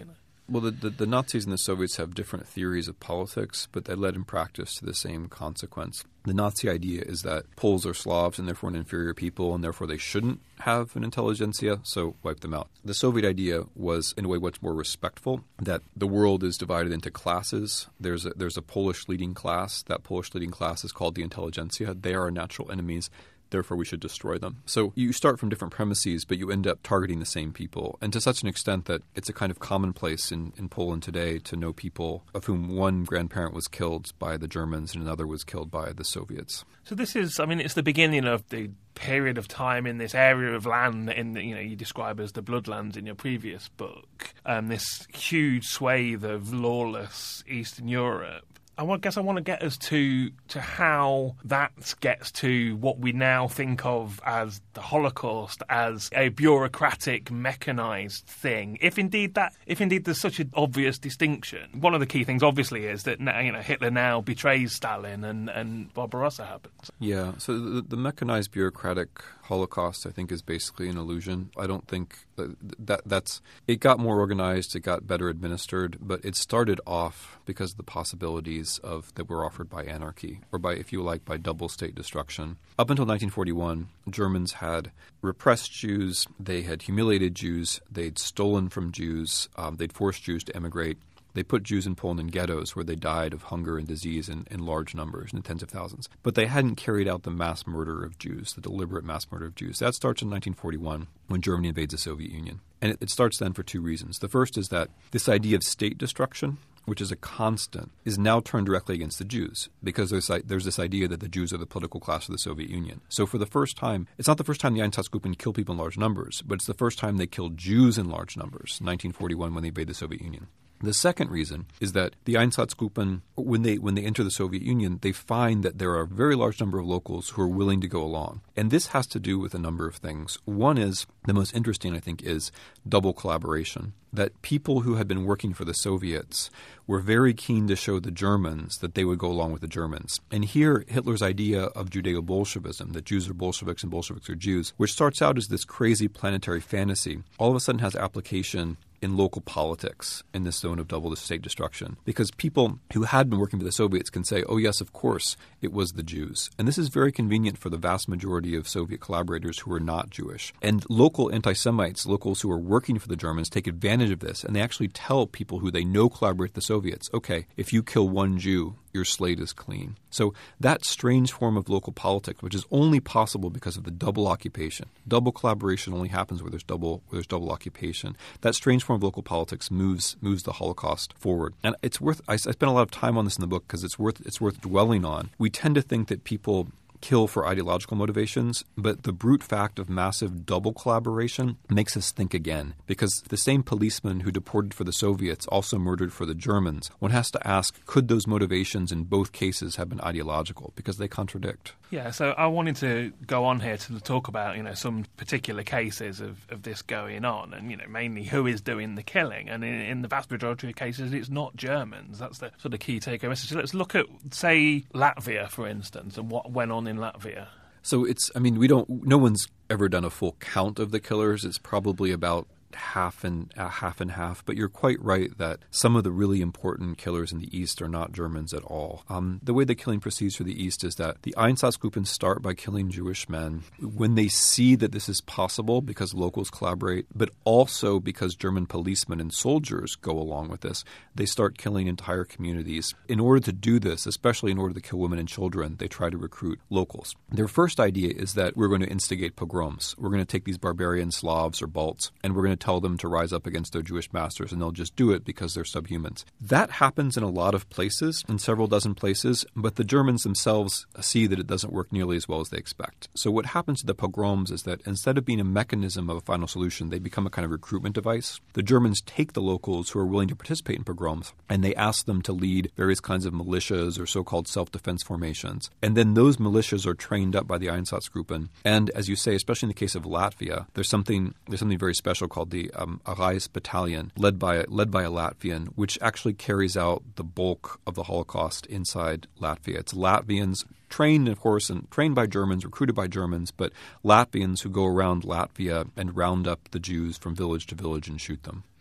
S2: Well, the, the, the Nazis and the Soviets have different theories of politics, but they led in practice to the same consequence. The Nazi idea is that Poles are Slavs and therefore an inferior people, and therefore they shouldn't have an intelligentsia, so wipe them out. The Soviet idea was, in a way, much more respectful, that the world is divided into classes. There's a, there's a Polish leading class. That Polish leading class is called the intelligentsia. They are our natural enemies. Therefore, we should destroy them. So you start from different premises, but you end up targeting the same people. And to such an extent that it's a kind of commonplace in, in Poland today to know people of whom one grandparent was killed by the Germans and another was killed by the Soviets.
S1: So this is, I mean, it's the beginning of the period of time in this area of land in the, you know, you describe as the Bloodlands in your previous book, um, this huge swathe of lawless Eastern Europe. I guess I want to get us to to how that gets to what we now think of as the Holocaust, as a bureaucratic, mechanized thing. If indeed that, if indeed there's such an obvious distinction, one of the key things, obviously, is that you know Hitler now betrays Stalin and and Barbarossa happens.
S2: Yeah. So the, the mechanized bureaucratic Holocaust, I think, is basically an illusion. I don't think that, that that's it got more organized, it got better administered, but it started off because of the possibilities of that were offered by anarchy, or by, if you like, by double state destruction. Up until nineteen forty-one, Germans had repressed Jews, they had humiliated Jews, they'd stolen from Jews, um, they'd forced Jews to emigrate. They put Jews in Poland in ghettos where they died of hunger and disease in, in large numbers, in the tens of thousands. But they hadn't carried out the mass murder of Jews, the deliberate mass murder of Jews. That starts in nineteen forty-one when Germany invades the Soviet Union. And it, it starts then for two reasons. The first is that this idea of state destruction, which is a constant, is now turned directly against the Jews because there's, there's this idea that the Jews are the political class of the Soviet Union. So for the first time, it's not the first time the Einsatzgruppen kill people in large numbers, but it's the first time they killed Jews in large numbers, nineteen forty-one when they invaded the Soviet Union. The second reason is that the Einsatzgruppen, when they when they enter the Soviet Union, they find that there are a very large number of locals who are willing to go along. And this has to do with a number of things. One is, the most interesting, I think, is double collaboration. That people who had been working for the Soviets were very keen to show the Germans that they would go along with the Germans. And here, Hitler's idea of Judeo-Bolshevism, that Jews are Bolsheviks and Bolsheviks are Jews, which starts out as this crazy planetary fantasy, all of a sudden has application in local politics in this zone of double state destruction. Because people who had been working for the Soviets can say, oh, yes, of course, it was the Jews. And this is very convenient for the vast majority of Soviet collaborators who are not Jewish. And local anti-Semites, locals who are working for the Germans, take advantage of this, and they actually tell people who they know collaborate with the Soviets, okay, if you kill one Jew, your slate is clean. So that strange form of local politics, which is only possible because of the double occupation. Double collaboration only happens where there's double where there's double occupation. That strange form of local politics moves moves the Holocaust forward. And it's worth I, I spent a lot of time on this in the book because it's worth it's worth dwelling on. We tend to think that people kill for ideological motivations, but the brute fact of massive double collaboration makes us think again. Because the same policeman who deported for the Soviets also murdered for the Germans, one has to ask, could those motivations in both cases have been ideological? Because they contradict.
S1: Yeah, so I wanted to go on here to talk about, you know, some particular cases of, of this going on and, you know, mainly who is doing the killing. And in, in the vast majority of cases, it's not Germans. That's the sort of key take-home message. So let's look at, say, Latvia, for instance, and what went on in Latvia.
S2: So it's, I mean, we don't, no one's ever done a full count of the killers. It's probably about half and uh, half and half, but you're quite right that some of the really important killers in the East are not Germans at all. Um, the way the killing proceeds for the East is that the Einsatzgruppen start by killing Jewish men when they see that this is possible because locals collaborate, but also because German policemen and soldiers go along with this. They start killing entire communities. In order to do this, especially in order to kill women and children, they try to recruit locals. Their first idea is that we're going to instigate pogroms. We're going to take these barbarian Slavs or Balts, and we're going to tell them to rise up against their Jewish masters, and they'll just do it because they're subhumans. That happens in a lot of places, in several dozen places, but the Germans themselves see that it doesn't work nearly as well as they expect. So what happens to the pogroms is that instead of being a mechanism of a final solution, they become a kind of recruitment device. The Germans take the locals who are willing to participate in pogroms, and they ask them to lead various kinds of militias or so-called self-defense formations. And then those militias are trained up by the Einsatzgruppen. And as you say, especially in the case of Latvia, there's something there's something very special called the um, Arais Battalion, led by, led by a Latvian, which actually carries out the bulk of the Holocaust inside Latvia. It's Latvians trained, of course, and trained by Germans, recruited by Germans, but Latvians who go around Latvia and round up the Jews from village to village and shoot them.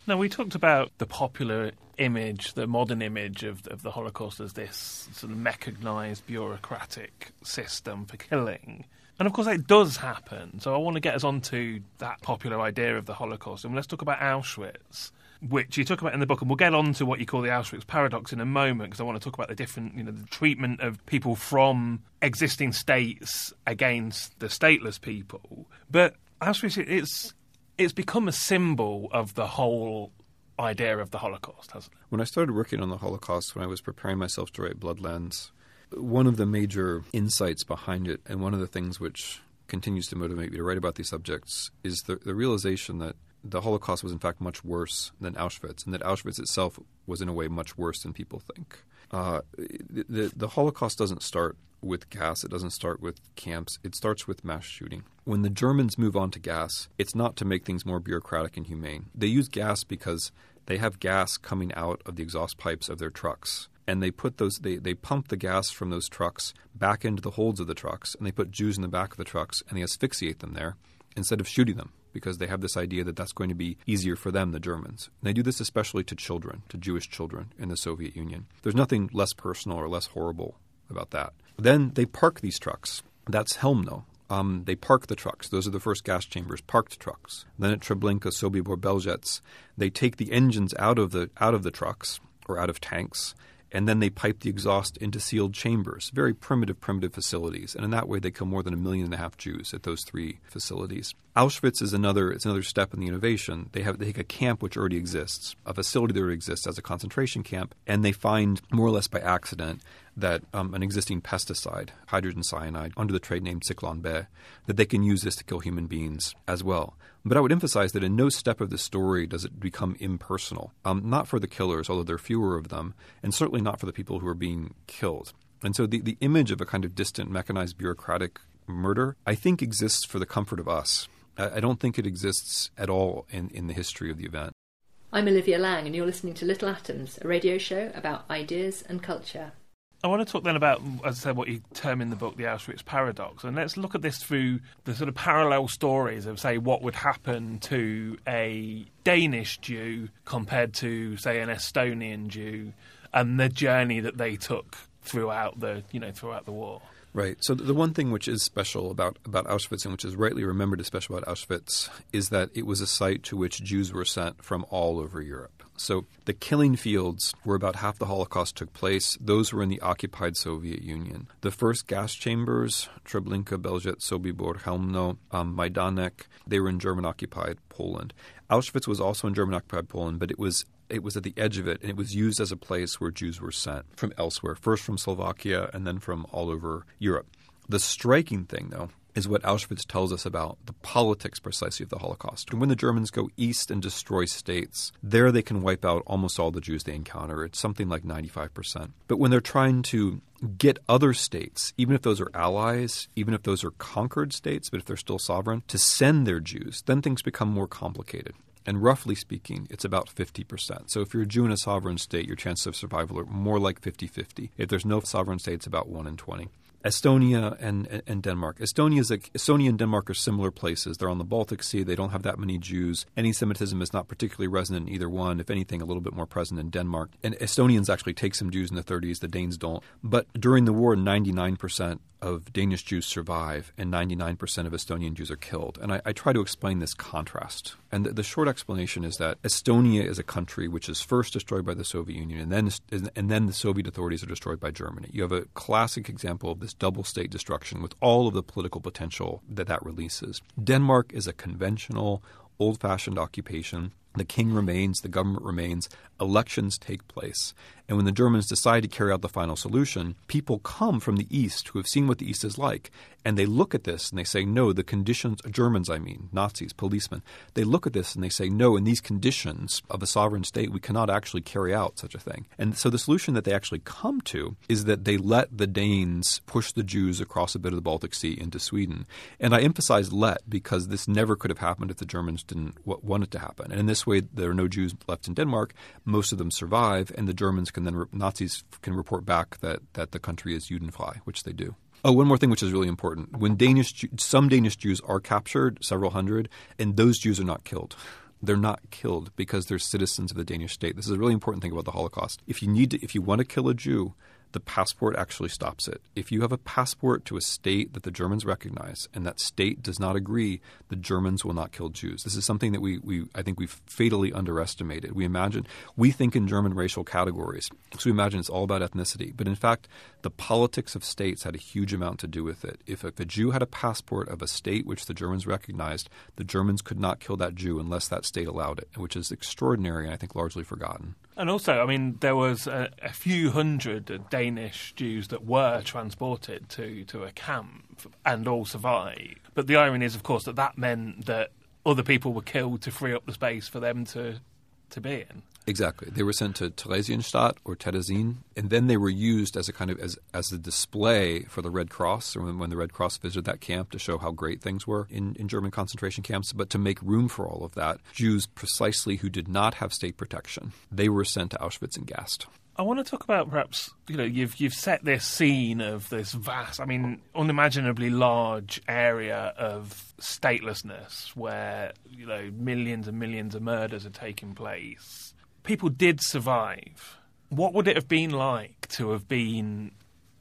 S1: Now, we talked about the popular image, the modern image of, of the Holocaust as this sort of mechanised bureaucratic system for killing. And of course it does happen. So I want to get us onto that popular idea of the Holocaust. And let's talk about Auschwitz, which you talk about in the book. And we'll get on to what you call the Auschwitz paradox in a moment, because I want to talk about the different, you know, the treatment of people from existing states against the stateless people. But Auschwitz, it's, it's become a symbol of the whole idea of the Holocaust, hasn't it?
S2: When I started working on the Holocaust, when I was preparing myself to write Bloodlands, one of the major insights behind it, and one of the things which continues to motivate me to write about these subjects, is the, the realization that the Holocaust was in fact much worse than Auschwitz, and that Auschwitz itself was in a way much worse than people think. Uh, the, the, the Holocaust doesn't start with gas. It doesn't start with camps. It starts with mass shooting. When the Germans move on to gas, it's not to make things more bureaucratic and humane. They use gas because they have gas coming out of the exhaust pipes of their trucks. And they put those, they, they pump the gas from those trucks back into the holds of the trucks, and they put Jews in the back of the trucks, and they asphyxiate them there instead of shooting them, because they have this idea that that's going to be easier for them, the Germans. And they do this especially to children, to Jewish children in the Soviet Union. There's nothing less personal or less horrible about that. Then they park these trucks. That's Chelmno. Um, they park the trucks. Those are the first gas chambers, parked trucks. Then at Treblinka, Sobibor, Belzec, they take the engines out of the out of the trucks or out of tanks, and then they pipe the exhaust into sealed chambers, very primitive, primitive facilities. And in that way, they kill more than a million and a half Jews at those three facilities. Auschwitz is another it's another step in the innovation. They have they take a camp which already exists, a facility that already exists as a concentration camp, and they find, more or less by accident, that um, an existing pesticide, hydrogen cyanide, under the trade name Zyklon B, that they can use this to kill human beings as well. But I would emphasize that in no step of the story does it become impersonal. Um, not for the killers, although there are fewer of them, and certainly not for the people who are being killed. And so the, the image of a kind of distant, mechanized, bureaucratic murder, I think, exists for the comfort of us. I, I don't think it exists at all in, in the history of the event.
S4: I'm Olivia Lang, and you're listening to Little Atoms, a radio show about ideas and culture.
S1: I want to talk then about, as I said, what you term in the book the Auschwitz paradox. And let's look at this through the sort of parallel stories of, say, what would happen to a Danish Jew compared to, say, an Estonian Jew, and the journey that they took throughout the, you know, throughout the war.
S2: Right. So the one thing which is special about, about Auschwitz, and which is rightly remembered as special about Auschwitz, is that it was a site to which Jews were sent from all over Europe. So the killing fields where about half the Holocaust took place, those were in the occupied Soviet Union. The first gas chambers, Treblinka, Belzec, Sobibor, Chelmno, um, Majdanek, they were in German-occupied Poland. Auschwitz was also in German-occupied Poland, but it was it was at the edge of it, and it was used as a place where Jews were sent from elsewhere, first from Slovakia and then from all over Europe. The striking thing, though, is what Auschwitz tells us about the politics precisely of the Holocaust. And when the Germans go east and destroy states, there they can wipe out almost all the Jews they encounter. It's something like ninety-five percent. But when they're trying to get other states, even if those are allies, even if those are conquered states, but if they're still sovereign, to send their Jews, then things become more complicated. And roughly speaking, it's about fifty percent. So if you're a Jew in a sovereign state, your chances of survival are more like fifty-fifty. If there's no sovereign state, it's about one in twenty. Estonia and, and Denmark. Estonia is a, Estonia and Denmark are similar places. They're on the Baltic Sea. They don't have that many Jews. Anti-Semitism is not particularly resonant in either one. If anything, a little bit more present in Denmark. And Estonians actually take some Jews in the thirties. The Danes don't. But during the war, ninety-nine percent of Danish Jews survive and ninety-nine percent of Estonian Jews are killed. And I, I try to explain this contrast. And the, the short explanation is that Estonia is a country which is first destroyed by the Soviet Union, and then and then the Soviet authorities are destroyed by Germany. You have a classic example of this double state destruction with all of the political potential that that releases. Denmark is a conventional, old-fashioned occupation. The king remains, the government remains, elections take place. And when the Germans decide to carry out the final solution, people come from the East who have seen what the East is like, and they look at this and they say, no, the conditions, Germans I mean, Nazis, policemen, they look at this and they say, no, in these conditions of a sovereign state, we cannot actually carry out such a thing. And so the solution that they actually come to is that they let the Danes push the Jews across a bit of the Baltic Sea into Sweden. And I emphasize let because this never could have happened if the Germans didn't want it to happen. And in this way, there are no Jews left in Denmark. Most of them survive, and the Germans can then, re- Nazis can report back that, that the country is Judenfrei, which they do. Oh, one more thing which is really important. When Danish, some Danish Jews are captured, several hundred, and those Jews are not killed. they're not killed because they're citizens of the Danish state. This is a really important thing about the Holocaust. If you need to, if you want to kill a Jew, the passport actually stops it. If you have a passport to a state that the Germans recognize and that state does not agree, the Germans will not kill Jews. This is something that we, we I think we've fatally underestimated. We imagine, we think in German racial categories. So we imagine it's all about ethnicity. But in fact, the politics of states had a huge amount to do with it. If a, if a Jew had a passport of a state which the Germans recognized, the Germans could not kill that Jew unless that state allowed it, which is extraordinary and I think largely forgotten.
S1: And also, I mean, there was a, a few hundred Danish Jews that were transported to, to a camp and all survived. But the irony is, of course, that that meant that other people were killed to free up the space for them to, to be in.
S2: Exactly. They were sent to Theresienstadt or Terezin, and then they were used as a kind of as as a display for the Red Cross, or when, when the Red Cross visited that camp to show how great things were in, in German concentration camps. But to make room for all of that, Jews precisely who did not have state protection, they were sent to Auschwitz and gassed.
S1: I want to talk about perhaps, you know, you've you've set this scene of this vast, I mean, unimaginably large area of statelessness where, you know, millions and millions of murders are taking place. People did survive. What would it have been like to have been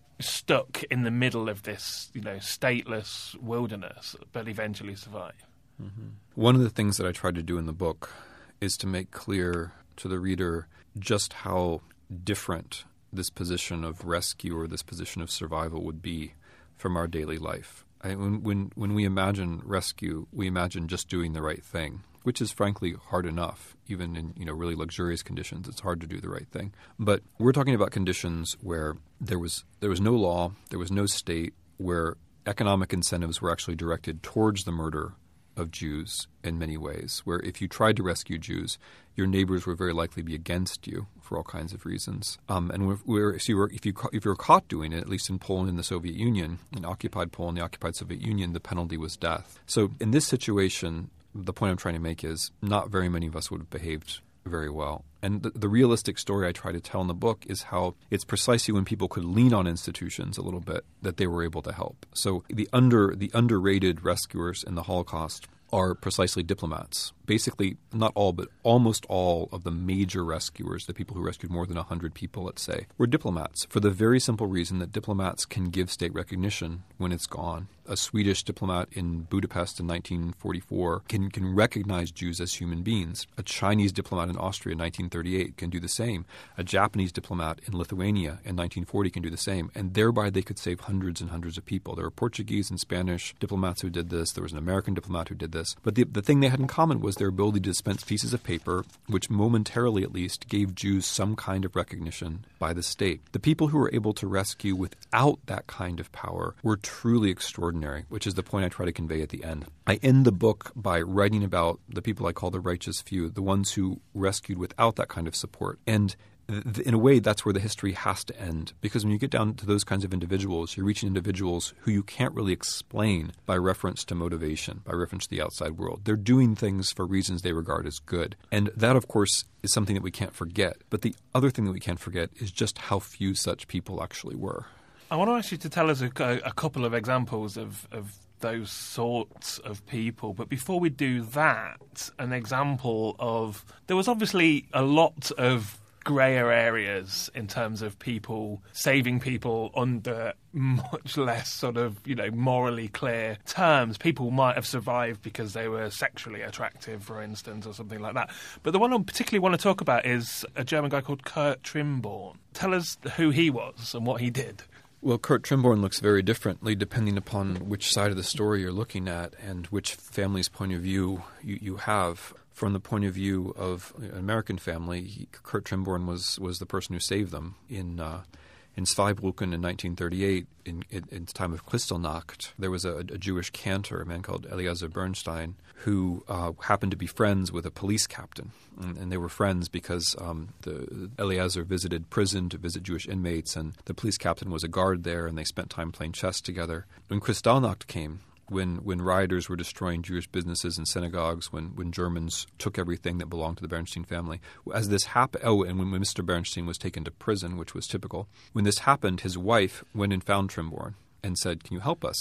S1: stuck in the middle of this, you know, stateless wilderness, but eventually survive?
S2: Mm-hmm. One of the things that I tried to do in the book is to make clear to the reader just how different this position of rescue or this position of survival would be from our daily life. I, when, when, when we imagine rescue, we imagine just doing the right thing, which is frankly hard enough. Even in, you know, really luxurious conditions, it's hard to do the right thing. But we're talking about conditions where there was there was no law, there was no state, where economic incentives were actually directed towards the murder of Jews in many ways, where if you tried to rescue Jews, your neighbors would very likely be against you for all kinds of reasons. Um, and we're, we're, if, you were, if, you, if you were caught doing it, at least in Poland and the Soviet Union, in occupied Poland, the occupied Soviet Union, the penalty was death. So in this situation, the point I'm trying to make is not very many of us would have behaved very well. And the, the realistic story I try to tell in the book is how it's precisely when people could lean on institutions a little bit that they were able to help. So the under the underrated rescuers in the Holocaust are precisely diplomats. Basically, not all, but almost all of the major rescuers, the people who rescued more than one hundred people, let's say, were diplomats, for the very simple reason that diplomats can give state recognition when it's gone. A Swedish diplomat in Budapest in nineteen forty-four can, can recognize Jews as human beings. A Chinese diplomat in Austria in nineteen thirty-eight can do the same. A Japanese diplomat in Lithuania in nineteen forty can do the same. And thereby they could save hundreds and hundreds of people. There were Portuguese and Spanish diplomats who did this. There was an American diplomat who did this. But the, the thing they had in common was their ability to dispense pieces of paper, which momentarily at least gave Jews some kind of recognition by the state. The people who were able to rescue without that kind of power were truly extraordinary, which is the point I try to convey at the end. I end the book by writing about the people I call the righteous few, the ones who rescued without that kind of support. And in a way, that's where the history has to end, because when you get down to those kinds of individuals, you're reaching individuals who you can't really explain by reference to motivation, by reference to the outside world. They're doing things for reasons they regard as good. And that, of course, is something that we can't forget. But the other thing that we can't forget is just how few such people actually were.
S1: I want to ask you to tell us a, a couple of examples of, of those sorts of people. But before we do that, an example of... There was obviously a lot of greyer areas in terms of people saving people under much less sort of, you know, morally clear terms. People might have survived because they were sexually attractive, for instance, or something like that. But the one I particularly want to talk about is a German guy called Kurt Trimborn. Tell us who he was and what he did.
S2: Well, Kurt Trimborn looks very differently depending upon which side of the story you're looking at and which family's point of view you, you have. From the point of view of an American family, he, Kurt Trimborn was, was the person who saved them in uh, in Zweibrücken in nineteen thirty-eight. In, in, in the time of Kristallnacht, there was a, a Jewish cantor, a man called Eliezer Bernstein, who uh, happened to be friends with a police captain. And, and they were friends because um, the Eliezer visited prison to visit Jewish inmates, and the police captain was a guard there, and they spent time playing chess together. When Kristallnacht came, When when rioters were destroying Jewish businesses and synagogues, when, when Germans took everything that belonged to the Bernstein family. As this happened, oh, and when Mister Bernstein was taken to prison, which was typical, when this happened, his wife went and found Trimborn and said, "Can you help us?"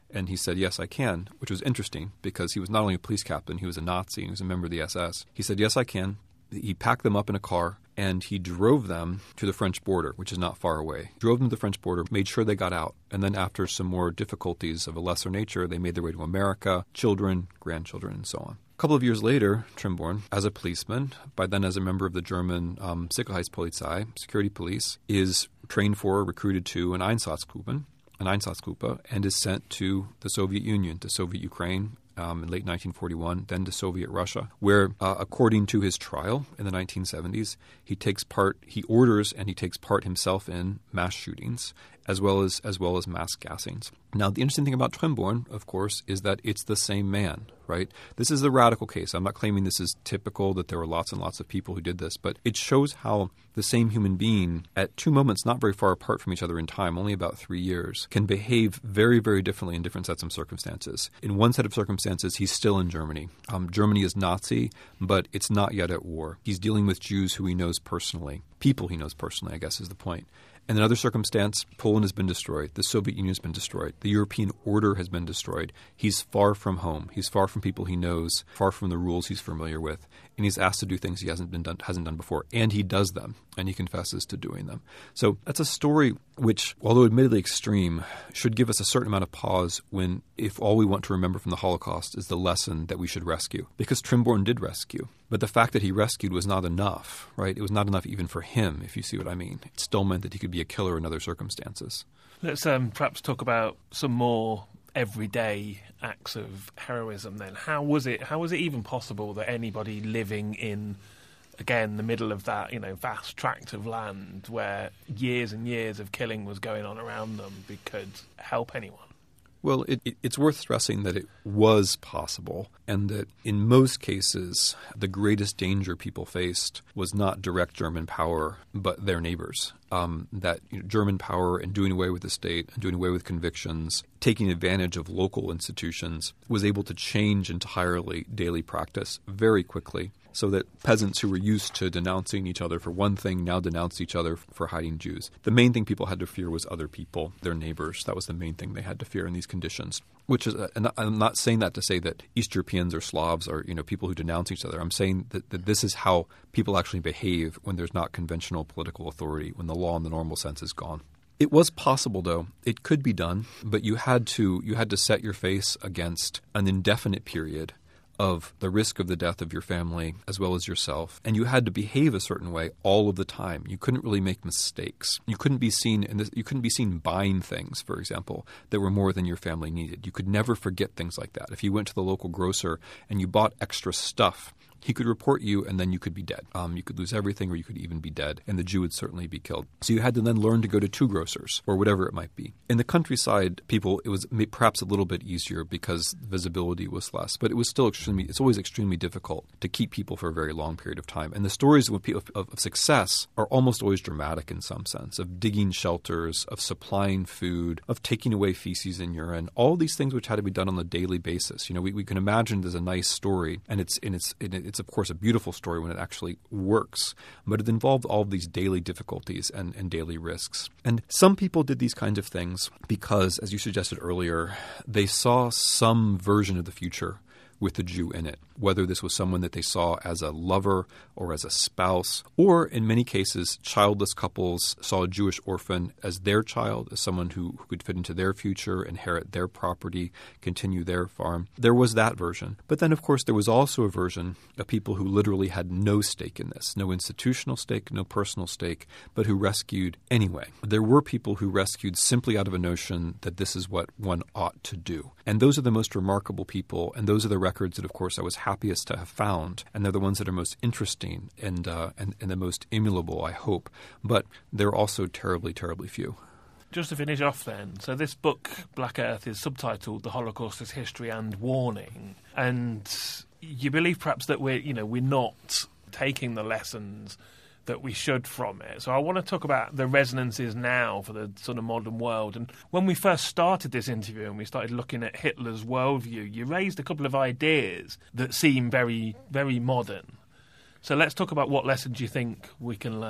S2: And he said, yes, I can, which was interesting because he was not only a police captain, he was a Nazi, and he was a member of the S S. He said, yes, I can. He packed them up in a car and he drove them to the French border, which is not far away. Drove them to the French border, made sure they got out. And then after some more difficulties of a lesser nature, they made their way to America, children, grandchildren, and so on. A couple of years later, Trimborn, as a policeman, by then as a member of the German um, Sicherheitspolizei, security police, is trained for, recruited to an Einsatzgruppen, an Einsatzgruppe, and is sent to the Soviet Union, to Soviet Ukraine, Um, in late nineteen forty-one, then to Soviet Russia, where, uh, according to his trial in the nineteen seventies, he takes part, he orders and he takes part himself in mass shootings, as well as as well as mass gassings. Now, the interesting thing about Trimborn, of course, is that it's the same man, right? This is the radical case. I'm not claiming this is typical, that there were lots and lots of people who did this, but it shows how the same human being, at two moments not very far apart from each other in time, only about three years, can behave very, very differently in different sets of circumstances. In one set of circumstances, he's still in Germany. Um, Germany is Nazi, but it's not yet at war. He's dealing with Jews who he knows personally. People he knows personally, I guess, is the point. In another circumstance, Poland has been destroyed. The Soviet Union has been destroyed. The European order has been destroyed. He's far from home. He's far from people he knows, far from the rules he's familiar with. And he's asked to do things he hasn't been done, hasn't done before. And he does them. And he confesses to doing them. So that's a story which, although admittedly extreme, should give us a certain amount of pause when, if all we want to remember from the Holocaust is the lesson that we should rescue. Because Trimborn did rescue. But the fact that he rescued was not enough, right? It was not enough even for him, if you see what I mean. It still meant that he could be a killer in other circumstances.
S1: Let's um, perhaps talk about some more everyday acts of heroism then. How was it, how was it even possible that anybody living in, again, the middle of that, you know, vast tract of land where years and years of killing was going on around them could help anyone?
S2: Well, it, it, it's worth stressing that it was possible, and that in most cases, the greatest danger people faced was not direct German power, but their neighbors. Um, that you know, German power and doing away with the state and doing away with convictions, taking advantage of local institutions, was able to change entirely daily practice very quickly. So that peasants who were used to denouncing each other for one thing now denounced each other for hiding Jews. The main thing people had to fear was other people, their neighbors. That was the main thing they had to fear in these conditions. Which is, and I'm not saying that to say that East Europeans or Slavs are, you know, people who denounce each other. I'm saying that, that this is how people actually behave when there's not conventional political authority, when the law in the normal sense is gone. It was possible, though. It could be done, but you had to you had to set your face against an indefinite period of the risk of the death of your family as well as yourself. And you had to behave a certain way all of the time. You couldn't really make mistakes. You couldn't be seen in this, you couldn't be seen buying things, for example, that were more than your family needed. You could never forget things like that. If you went to the local grocer and you bought extra stuff, he could report you and then you could be dead. Um, you could lose everything or you could even be dead, and the Jew would certainly be killed. So you had to then learn to go to two grocers or whatever it might be. In the countryside, people, it was perhaps a little bit easier because visibility was less, but it was still extremely, it's always extremely difficult to keep people for a very long period of time. And the stories of, of, of success are almost always dramatic in some sense, of digging shelters, of supplying food, of taking away feces and urine, all these things which had to be done on a daily basis. You know, we, we can imagine there's a nice story, and it's, and it's, and it's of course a beautiful story when it actually works, but it involved all of these daily difficulties and, and daily risks. And some people did these kinds of things because, as you suggested earlier, they saw some version of the future with the Jew in it, whether this was someone that they saw as a lover or as a spouse, or in many cases, childless couples saw a Jewish orphan as their child, as someone who, who could fit into their future, inherit their property, continue their farm. There was that version. But then, of course, there was also a version of people who literally had no stake in this, no institutional stake, no personal stake, but who rescued anyway. There were people who rescued simply out of a notion that this is what one ought to do. And those are the most remarkable people, and those are the records that, of course, I was happiest to have found, and they're the ones that are most interesting and, uh, and, and the most emulable, I hope. But they're also terribly, terribly few.
S1: Just to finish off then, so this book, Black Earth, is subtitled The Holocaust as History and Warning, and you believe perhaps that we're, you know, we're not taking the lessons that we should from it. So I want to talk about the resonances now for the sort of modern world. And when we first started this interview and we started looking at Hitler's worldview, you raised a couple of ideas that seem very, very modern. So let's talk about what lessons you think we can learn.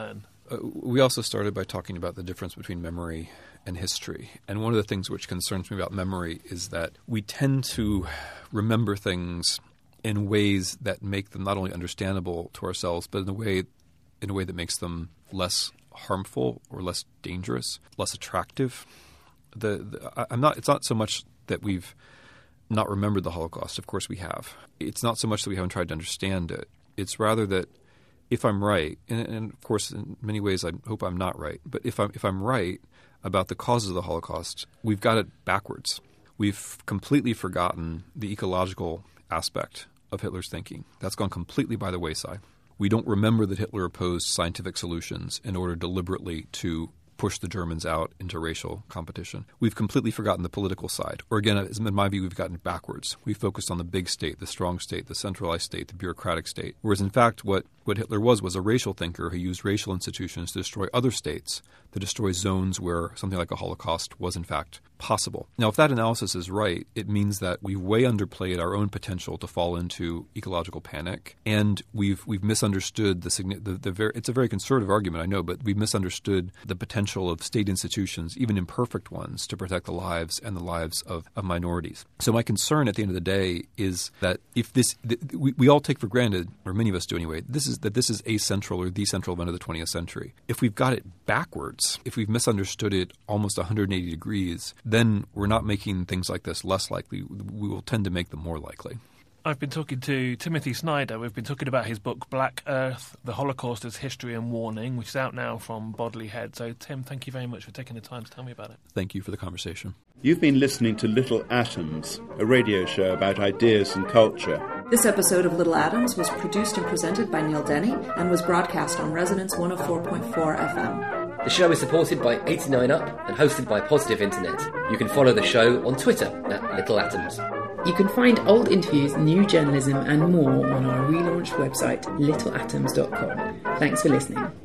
S2: Uh, we also started by talking about the difference between memory and history. And one of the things which concerns me about memory is that we tend to remember things in ways that make them not only understandable to ourselves, but in a way in a way that makes them less harmful or less dangerous, less attractive. The, the I'm not. It's not so much that we've not remembered the Holocaust. Of course, we have. It's not so much that we haven't tried to understand it. It's rather that if I'm right, and, and of course, in many ways, I hope I'm not right. But if I'm if I'm right about the causes of the Holocaust, we've got it backwards. We've completely forgotten the ecological aspect of Hitler's thinking. That's gone completely by the wayside. We don't remember that Hitler opposed scientific solutions in order deliberately to push the Germans out into racial competition. We've completely forgotten the political side. Or again, in my view, we've gotten backwards. We focused on the big state, the strong state, the centralized state, the bureaucratic state. Whereas in fact, what, what Hitler was was a racial thinker who used racial institutions to destroy other states, to destroy zones where something like a Holocaust was in fact possible. Now, if that analysis is right, it means that we way underplayed our own potential to fall into ecological panic, and we've we've misunderstood the the, the very. It's a very conservative argument, I know, but we've misunderstood the potential of state institutions, even imperfect ones, to protect the lives and the lives of, of minorities. So my concern at the end of the day is that if this, th- we, we all take for granted, or many of us do anyway, this is that this is a central or the central event of the twentieth century. If we've got it backwards, if we've misunderstood it almost one hundred eighty degrees, then we're not making things like this less likely. We will tend to make them more likely.
S1: I've been talking to Timothy Snyder. We've been talking about his book Black Earth, The Holocaust as History and Warning, which is out now from Bodley Head. So, Tim, thank you very much for taking the time to tell me about it.
S2: Thank you for the conversation.
S5: You've been listening to Little Atoms, a radio show about ideas and culture.
S6: This episode of Little Atoms was produced and presented by Neil Denny and was broadcast on Resonance one oh four point four F M.
S7: The show is supported by eighty-nine up and hosted by Positive Internet. You can follow the show on Twitter at Little Atoms.
S8: You can find old interviews, new journalism and more on our relaunched website, little atoms dot com. Thanks for listening.